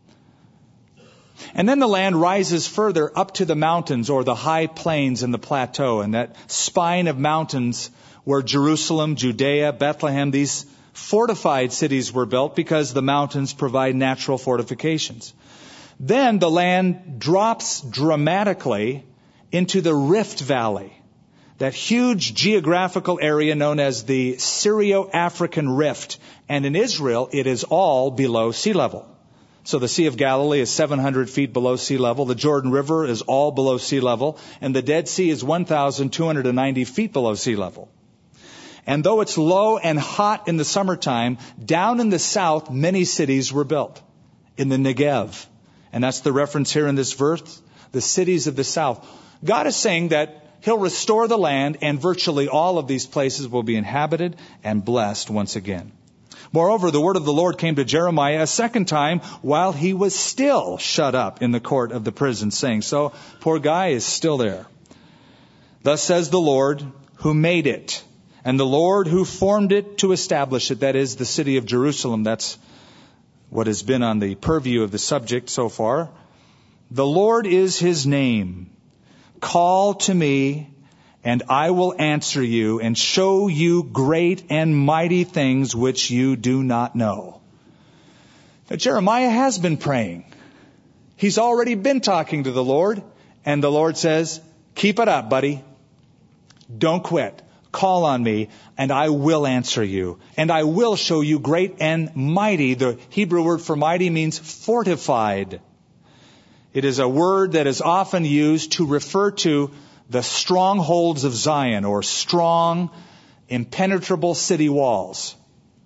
And then the land rises further up to the mountains or the high plains and the plateau, and that spine of mountains where Jerusalem, Judea, Bethlehem, these fortified cities were built because the mountains provide natural fortifications. Then the land drops dramatically into the Rift Valley, that huge geographical area known as the Syro-African Rift. And in Israel, it is all below sea level. So the Sea of Galilee is 700 feet below sea level. The Jordan River is all below sea level. And the Dead Sea is 1,290 feet below sea level. And though it's low and hot in the summertime, down in the south, many cities were built in the Negev. And that's the reference here in this verse, the cities of the south. God is saying that He'll restore the land, and virtually all of these places will be inhabited and blessed once again. Moreover, the word of the Lord came to Jeremiah a second time while he was still shut up in the court of the prison, saying, so poor guy is still there. Thus says the Lord who made it, and the Lord who formed it to establish it, that is the city of Jerusalem. That's what has been on the purview of the subject so far. The Lord is His name. Call to me, and I will answer you and show you great and mighty things which you do not know. Now, Jeremiah has been praying. He's already been talking to the Lord, and the Lord says, keep it up, buddy. Don't quit. Call on me, and I will answer you, and I will show you great and mighty. The Hebrew word for mighty means fortified. It is a word that is often used to refer to the strongholds of Zion, or strong, impenetrable city walls.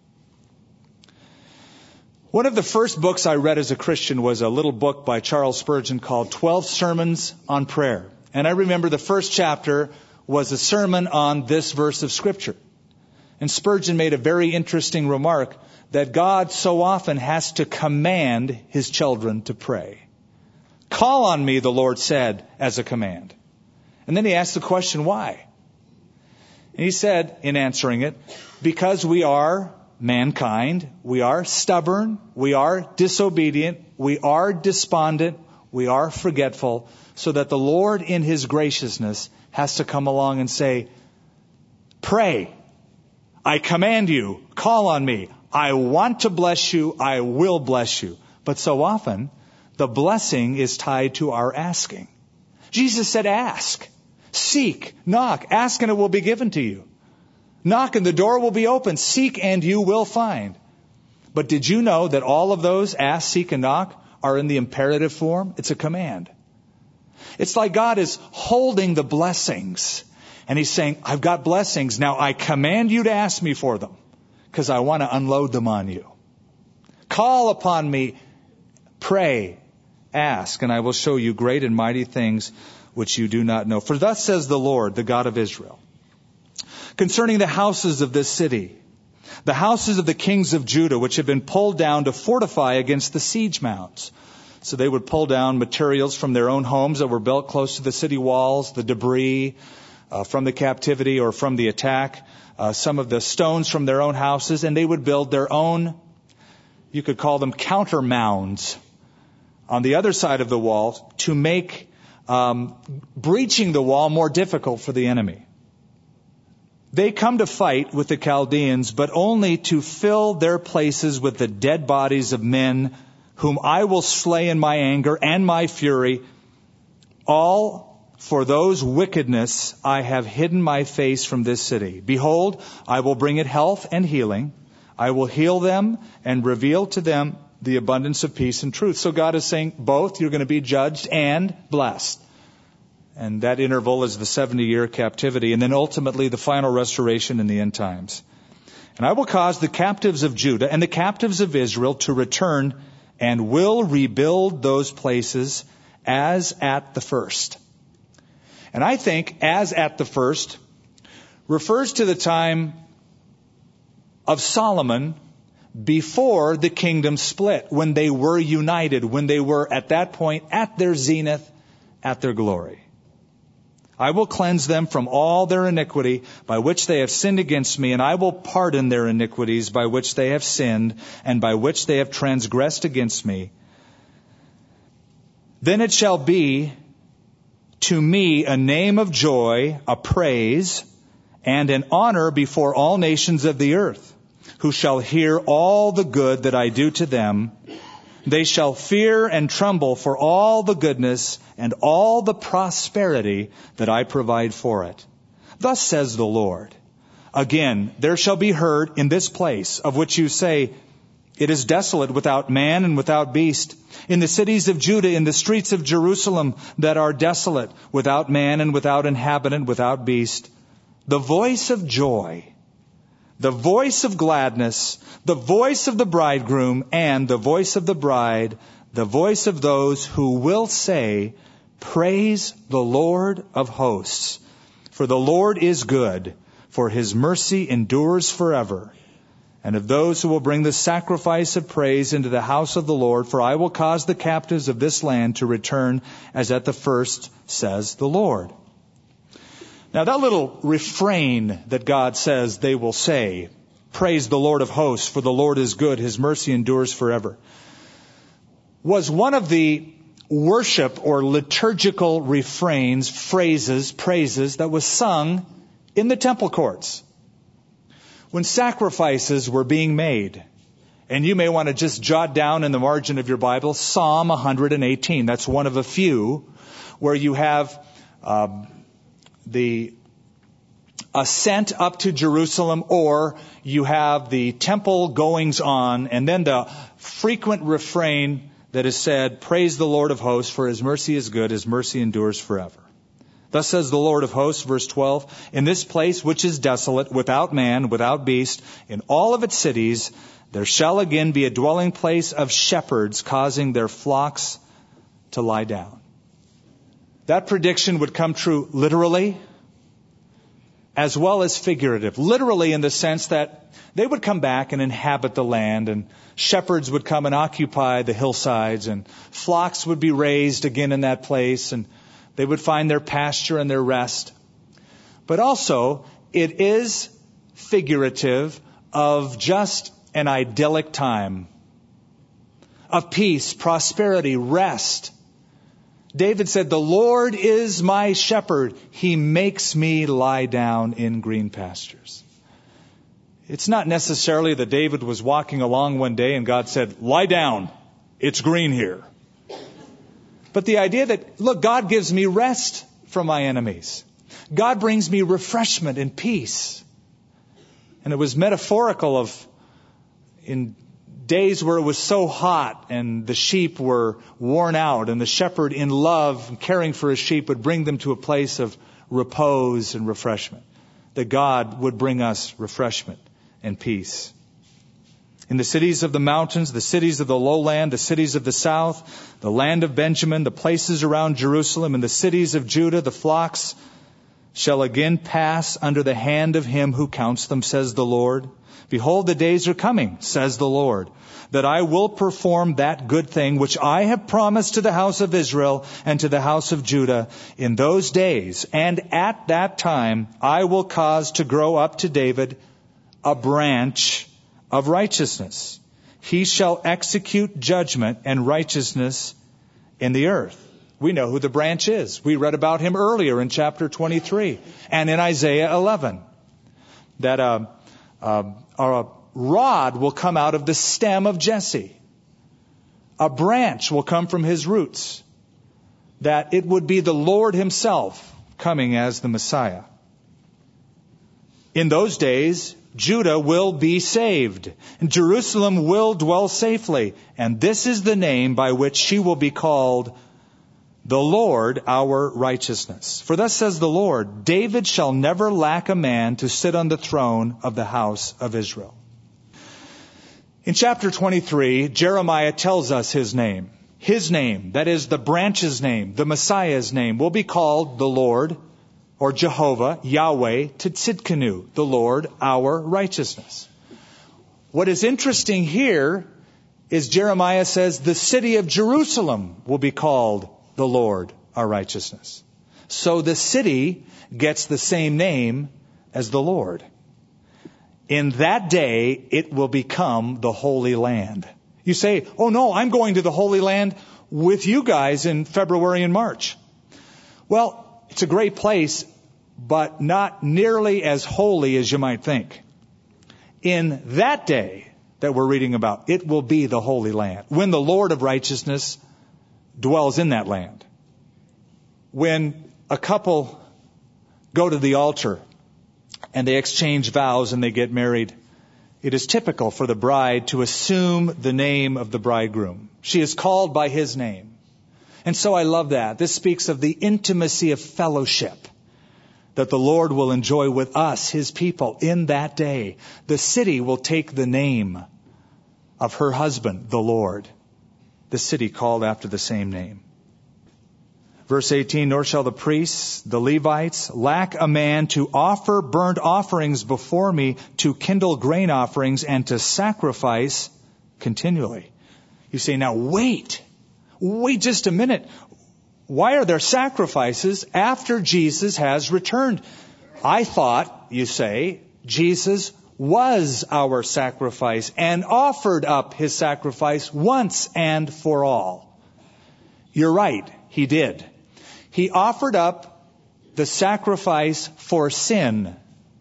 One of the first books I read as a Christian was a little book by Charles Spurgeon called 12 Sermons on Prayer. And I remember the first chapter was a sermon on this verse of Scripture. And Spurgeon made a very interesting remark that God so often has to command His children to pray. Call on me, the Lord said, as a command. And then He asked the question, why? And He said, in answering it, because we are mankind, we are stubborn, we are disobedient, we are despondent, we are forgetful, so that the Lord in His graciousness has to come along and say, pray, I command you, call on me, I want to bless you, I will bless you. But so often, the blessing is tied to our asking. Jesus said, ask, seek, knock, ask and it will be given to you. Knock and the door will be open, seek and you will find. But did you know that all of those, ask, seek, and knock, are in the imperative form? It's a command. It's like God is holding the blessings and He's saying, I've got blessings. Now I command you to ask me for them because I want to unload them on you. Call upon me, pray, ask, and I will show you great and mighty things which you do not know. For thus says the Lord, the God of Israel, concerning the houses of this city, the houses of the kings of Judah, which have been pulled down to fortify against the siege mounds. So they would pull down materials from their own homes that were built close to the city walls, the debris from the captivity or from the attack, some of the stones from their own houses, and they would build their own, you could call them counter mounds, on the other side of the wall to make breaching the wall more difficult for the enemy. They come to fight with the Chaldeans, but only to fill their places with the dead bodies of men whom I will slay in my anger and my fury. All for those wickedness I have hidden my face from this city. Behold, I will bring it health and healing. I will heal them and reveal to them the abundance of peace and truth. So God is saying both, you're going to be judged and blessed. And that interval is the 70-year captivity, and then ultimately the final restoration in the end times. And I will cause the captives of Judah and the captives of Israel to return and will rebuild those places as at the first. And I think, as at the first, refers to the time of Solomon before the kingdom split, when they were united, when they were at that point at their zenith, at their glory. I will cleanse them from all their iniquity by which they have sinned against me, and I will pardon their iniquities by which they have sinned and by which they have transgressed against me. Then it shall be to me a name of joy, a praise, and an honor before all nations of the earth, who shall hear all the good that I do to them. They shall fear and tremble for all the goodness and all the prosperity that I provide for it. Thus says the Lord. Again, there shall be heard in this place, of which you say, it is desolate without man and without beast. In the cities of Judah, in the streets of Jerusalem that are desolate, without man and without inhabitant, without beast. The voice of joy, the voice of gladness, the voice of the bridegroom, and the voice of the bride, the voice of those who will say, praise the Lord of hosts. For the Lord is good, for his mercy endures forever. And of those who will bring the sacrifice of praise into the house of the Lord, for I will cause the captives of this land to return as at the first, says the Lord. Now that little refrain that God says they will say, praise the Lord of hosts, for the Lord is good, his mercy endures forever, was one of the worship or liturgical refrains, phrases, praises that was sung in the temple courts when sacrifices were being made. And you may want to just jot down in the margin of your Bible, Psalm 118. That's one of a few where you have the ascent up to Jerusalem, or you have the temple goings on, and then the frequent refrain that is said, praise the Lord of hosts, for his mercy is good, his mercy endures forever. Thus says the Lord of hosts, verse 12, in this place which is desolate, without man, without beast, in all of its cities, there shall again be a dwelling place of shepherds, causing their flocks to lie down. That prediction would come true literally as well as figurative. Literally in the sense that they would come back and inhabit the land, and shepherds would come and occupy the hillsides, and flocks would be raised again in that place, and they would find their pasture and their rest. But also, it is figurative of just an idyllic time of peace, prosperity, rest. David said, the Lord is my shepherd. He makes me lie down in green pastures. It's not necessarily that David was walking along one day and God said, lie down. It's green here. But the idea that, look, God gives me rest from my enemies. God brings me refreshment and peace. And it was metaphorical of in days where it was so hot and the sheep were worn out, and the shepherd in love and caring for his sheep would bring them to a place of repose and refreshment. That God would bring us refreshment and peace. In the cities of the mountains, the cities of the lowland, the cities of the south, the land of Benjamin, the places around Jerusalem, and the cities of Judah, the flocks shall again pass under the hand of him who counts them, says the Lord. Behold, the days are coming, says the Lord, that I will perform that good thing which I have promised to the house of Israel and to the house of Judah in those days. And at that time I will cause to grow up to David a branch of righteousness. He shall execute judgment and righteousness in the earth. We know who the branch is. We read about him earlier in chapter 23 and in Isaiah 11. That a rod will come out of the stem of Jesse. A branch will come from his roots. That it would be the Lord himself coming as the Messiah. In those days, Judah will be saved, and Jerusalem will dwell safely, and this is the name by which she will be called, the Lord our righteousness. For thus says the Lord, David shall never lack a man to sit on the throne of the house of Israel. In chapter 23, Jeremiah tells us his name. His name, that is the branch's name, the Messiah's name, will be called the Lord, or Jehovah, Yahweh, Tzidkenu, the Lord, our righteousness. What is interesting here is Jeremiah says the city of Jerusalem will be called the Lord, our righteousness. So the city gets the same name as the Lord. In that day, it will become the Holy Land. You say, oh no, I'm going to the Holy Land with you guys in February and March. Well, it's a great place, but not nearly as holy as you might think. In that day that we're reading about, it will be the Holy Land, when the Lord of righteousness dwells in that land. When a couple go to the altar and they exchange vows and they get married, it is typical for the bride to assume the name of the bridegroom. She is called by his name. And so I love that. This speaks of the intimacy of fellowship that the Lord will enjoy with us, His people, in that day. The city will take the name of her husband, the Lord. The city called after the same name. Verse 18, nor shall the priests, the Levites, lack a man to offer burnt offerings before me, to kindle grain offerings, and to sacrifice continually. You say, now wait just a minute. Why are there sacrifices after Jesus has returned? I thought, you say, Jesus was our sacrifice and offered up His sacrifice once and for all. You're right, He did. He offered up the sacrifice for sin.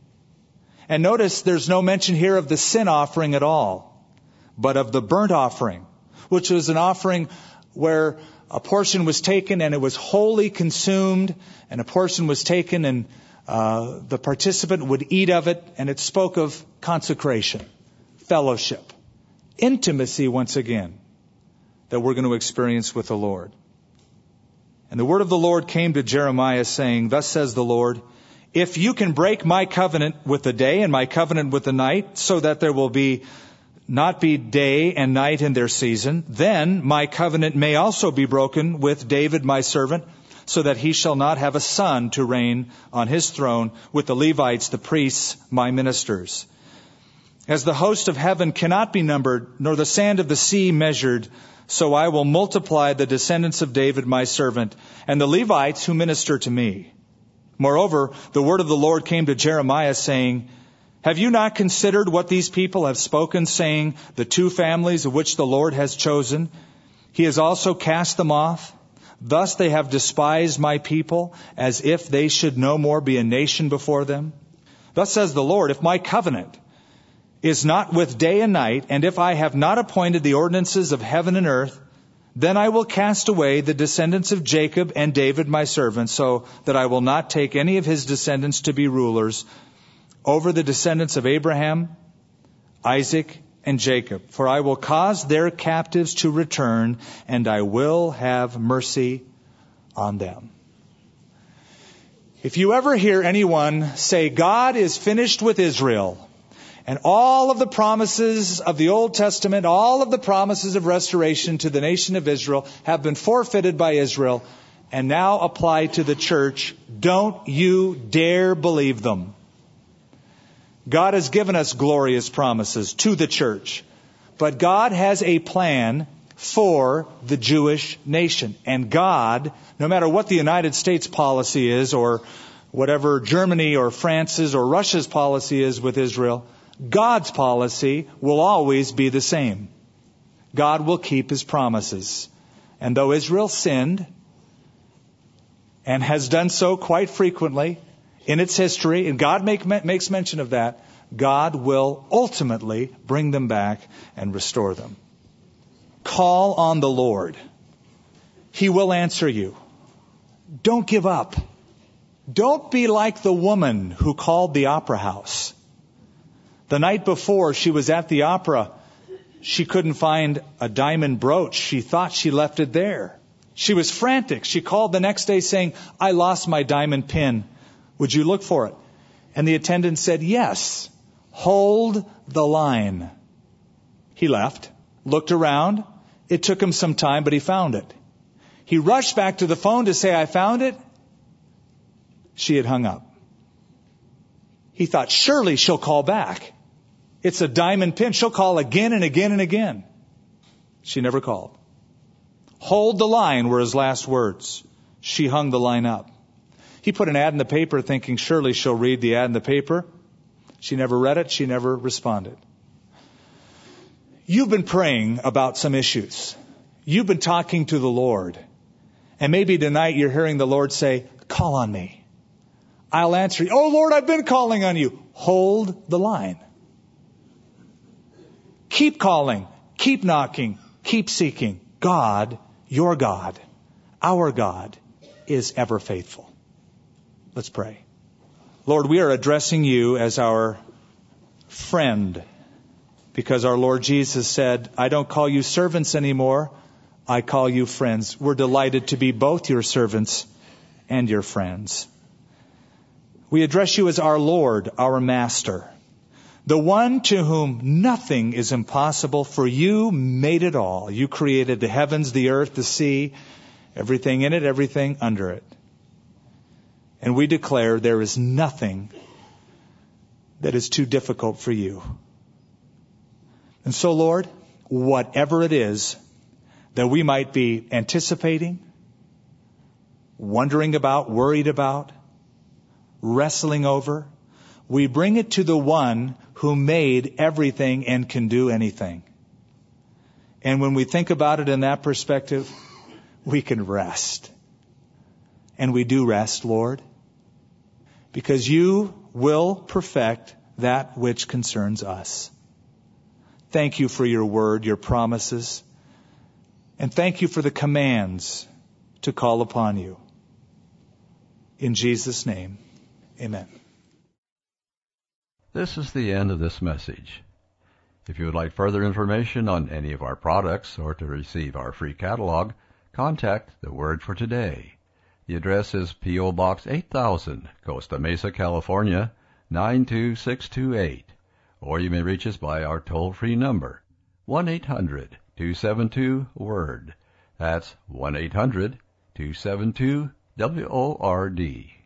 And notice there's no mention here of the sin offering at all, but of the burnt offering, which was an offering where a portion was taken and it was wholly consumed, and a portion was taken and the participant would eat of it, and it spoke of consecration, fellowship, intimacy once again that we're going to experience with the Lord. And the word of the Lord came to Jeremiah saying, thus says the Lord, if you can break my covenant with the day and my covenant with the night, so that there will not be day and night in their season, then my covenant may also be broken with David my servant, so that he shall not have a son to reign on his throne with the Levites, the priests, my ministers. As the host of heaven cannot be numbered, nor the sand of the sea measured, so I will multiply the descendants of David my servant, and the Levites who minister to me. Moreover, the word of the Lord came to Jeremiah, saying, have you not considered what these people have spoken, saying, the two families of which the Lord has chosen, He has also cast them off? Thus they have despised my people, as if they should no more be a nation before them. Thus says the Lord, if my covenant is not with day and night, and if I have not appointed the ordinances of heaven and earth, then I will cast away the descendants of Jacob and David my servant, so that I will not take any of his descendants to be rulers over the descendants of Abraham, Isaac, and Jacob. For I will cause their captives to return, and I will have mercy on them. If you ever hear anyone say, God is finished with Israel, and all of the promises of the Old Testament, all of the promises of restoration to the nation of Israel have been forfeited by Israel and now applied to the church, don't you dare believe them. God has given us glorious promises to the church, but God has a plan for the Jewish nation. And God, no matter what the United States policy is, or whatever Germany or France's or Russia's policy is with Israel, God's policy will always be the same. God will keep His promises. And though Israel sinned, and has done so quite frequently in its history, and God makes mention of that, God will ultimately bring them back and restore them. Call on the Lord. He will answer you. Don't give up. Don't be like the woman who called the opera house. The night before she was at the opera, she couldn't find a diamond brooch. She thought she left it there. She was frantic. She called the next day saying, I lost my diamond pin. Would you look for it? And the attendant said, yes. Hold the line. He left, looked around, It took him some time, but he found it. He rushed back to the phone to say, I found it. She had hung up. He thought, surely she'll call back. It's a diamond pin. She'll call again and again and again. She never called. Hold the line were his last words. She hung the line up. He put an ad in the paper thinking surely she'll read the ad in the paper. She never read it. She never responded. You've been praying about some issues. You've been talking to the Lord. And maybe tonight you're hearing the Lord say, call on me. I'll answer you. Oh, Lord, I've been calling on you. Hold the line. Keep calling. Keep knocking. Keep seeking. God, your God, our God, is ever faithful. Let's pray. Lord, we are addressing you as our friend, because our Lord Jesus said, I don't call you servants anymore. I call you friends. We're delighted to be both your servants and your friends. We address you as our Lord, our Master, the one to whom nothing is impossible, for you made it all. You created the heavens, the earth, the sea, everything in it, everything under it. And we declare there is nothing that is too difficult for you. And so, Lord, whatever it is that we might be anticipating, wondering about, worried about, wrestling over, we bring it to the one who made everything and can do anything. And when we think about it in that perspective, we can rest. And we do rest, Lord, because you will perfect that which concerns us. Thank you for your word, your promises, and thank you for the commands to call upon you. In Jesus' name, amen. This is the end of this message. If you would like further information on any of our products or to receive our free catalog, contact The Word for Today. The address is P.O. Box 8000, Costa Mesa, California, 92628. Or you may reach us by our toll-free number, 1-800-272-WORD. That's 1-800-272-WORD.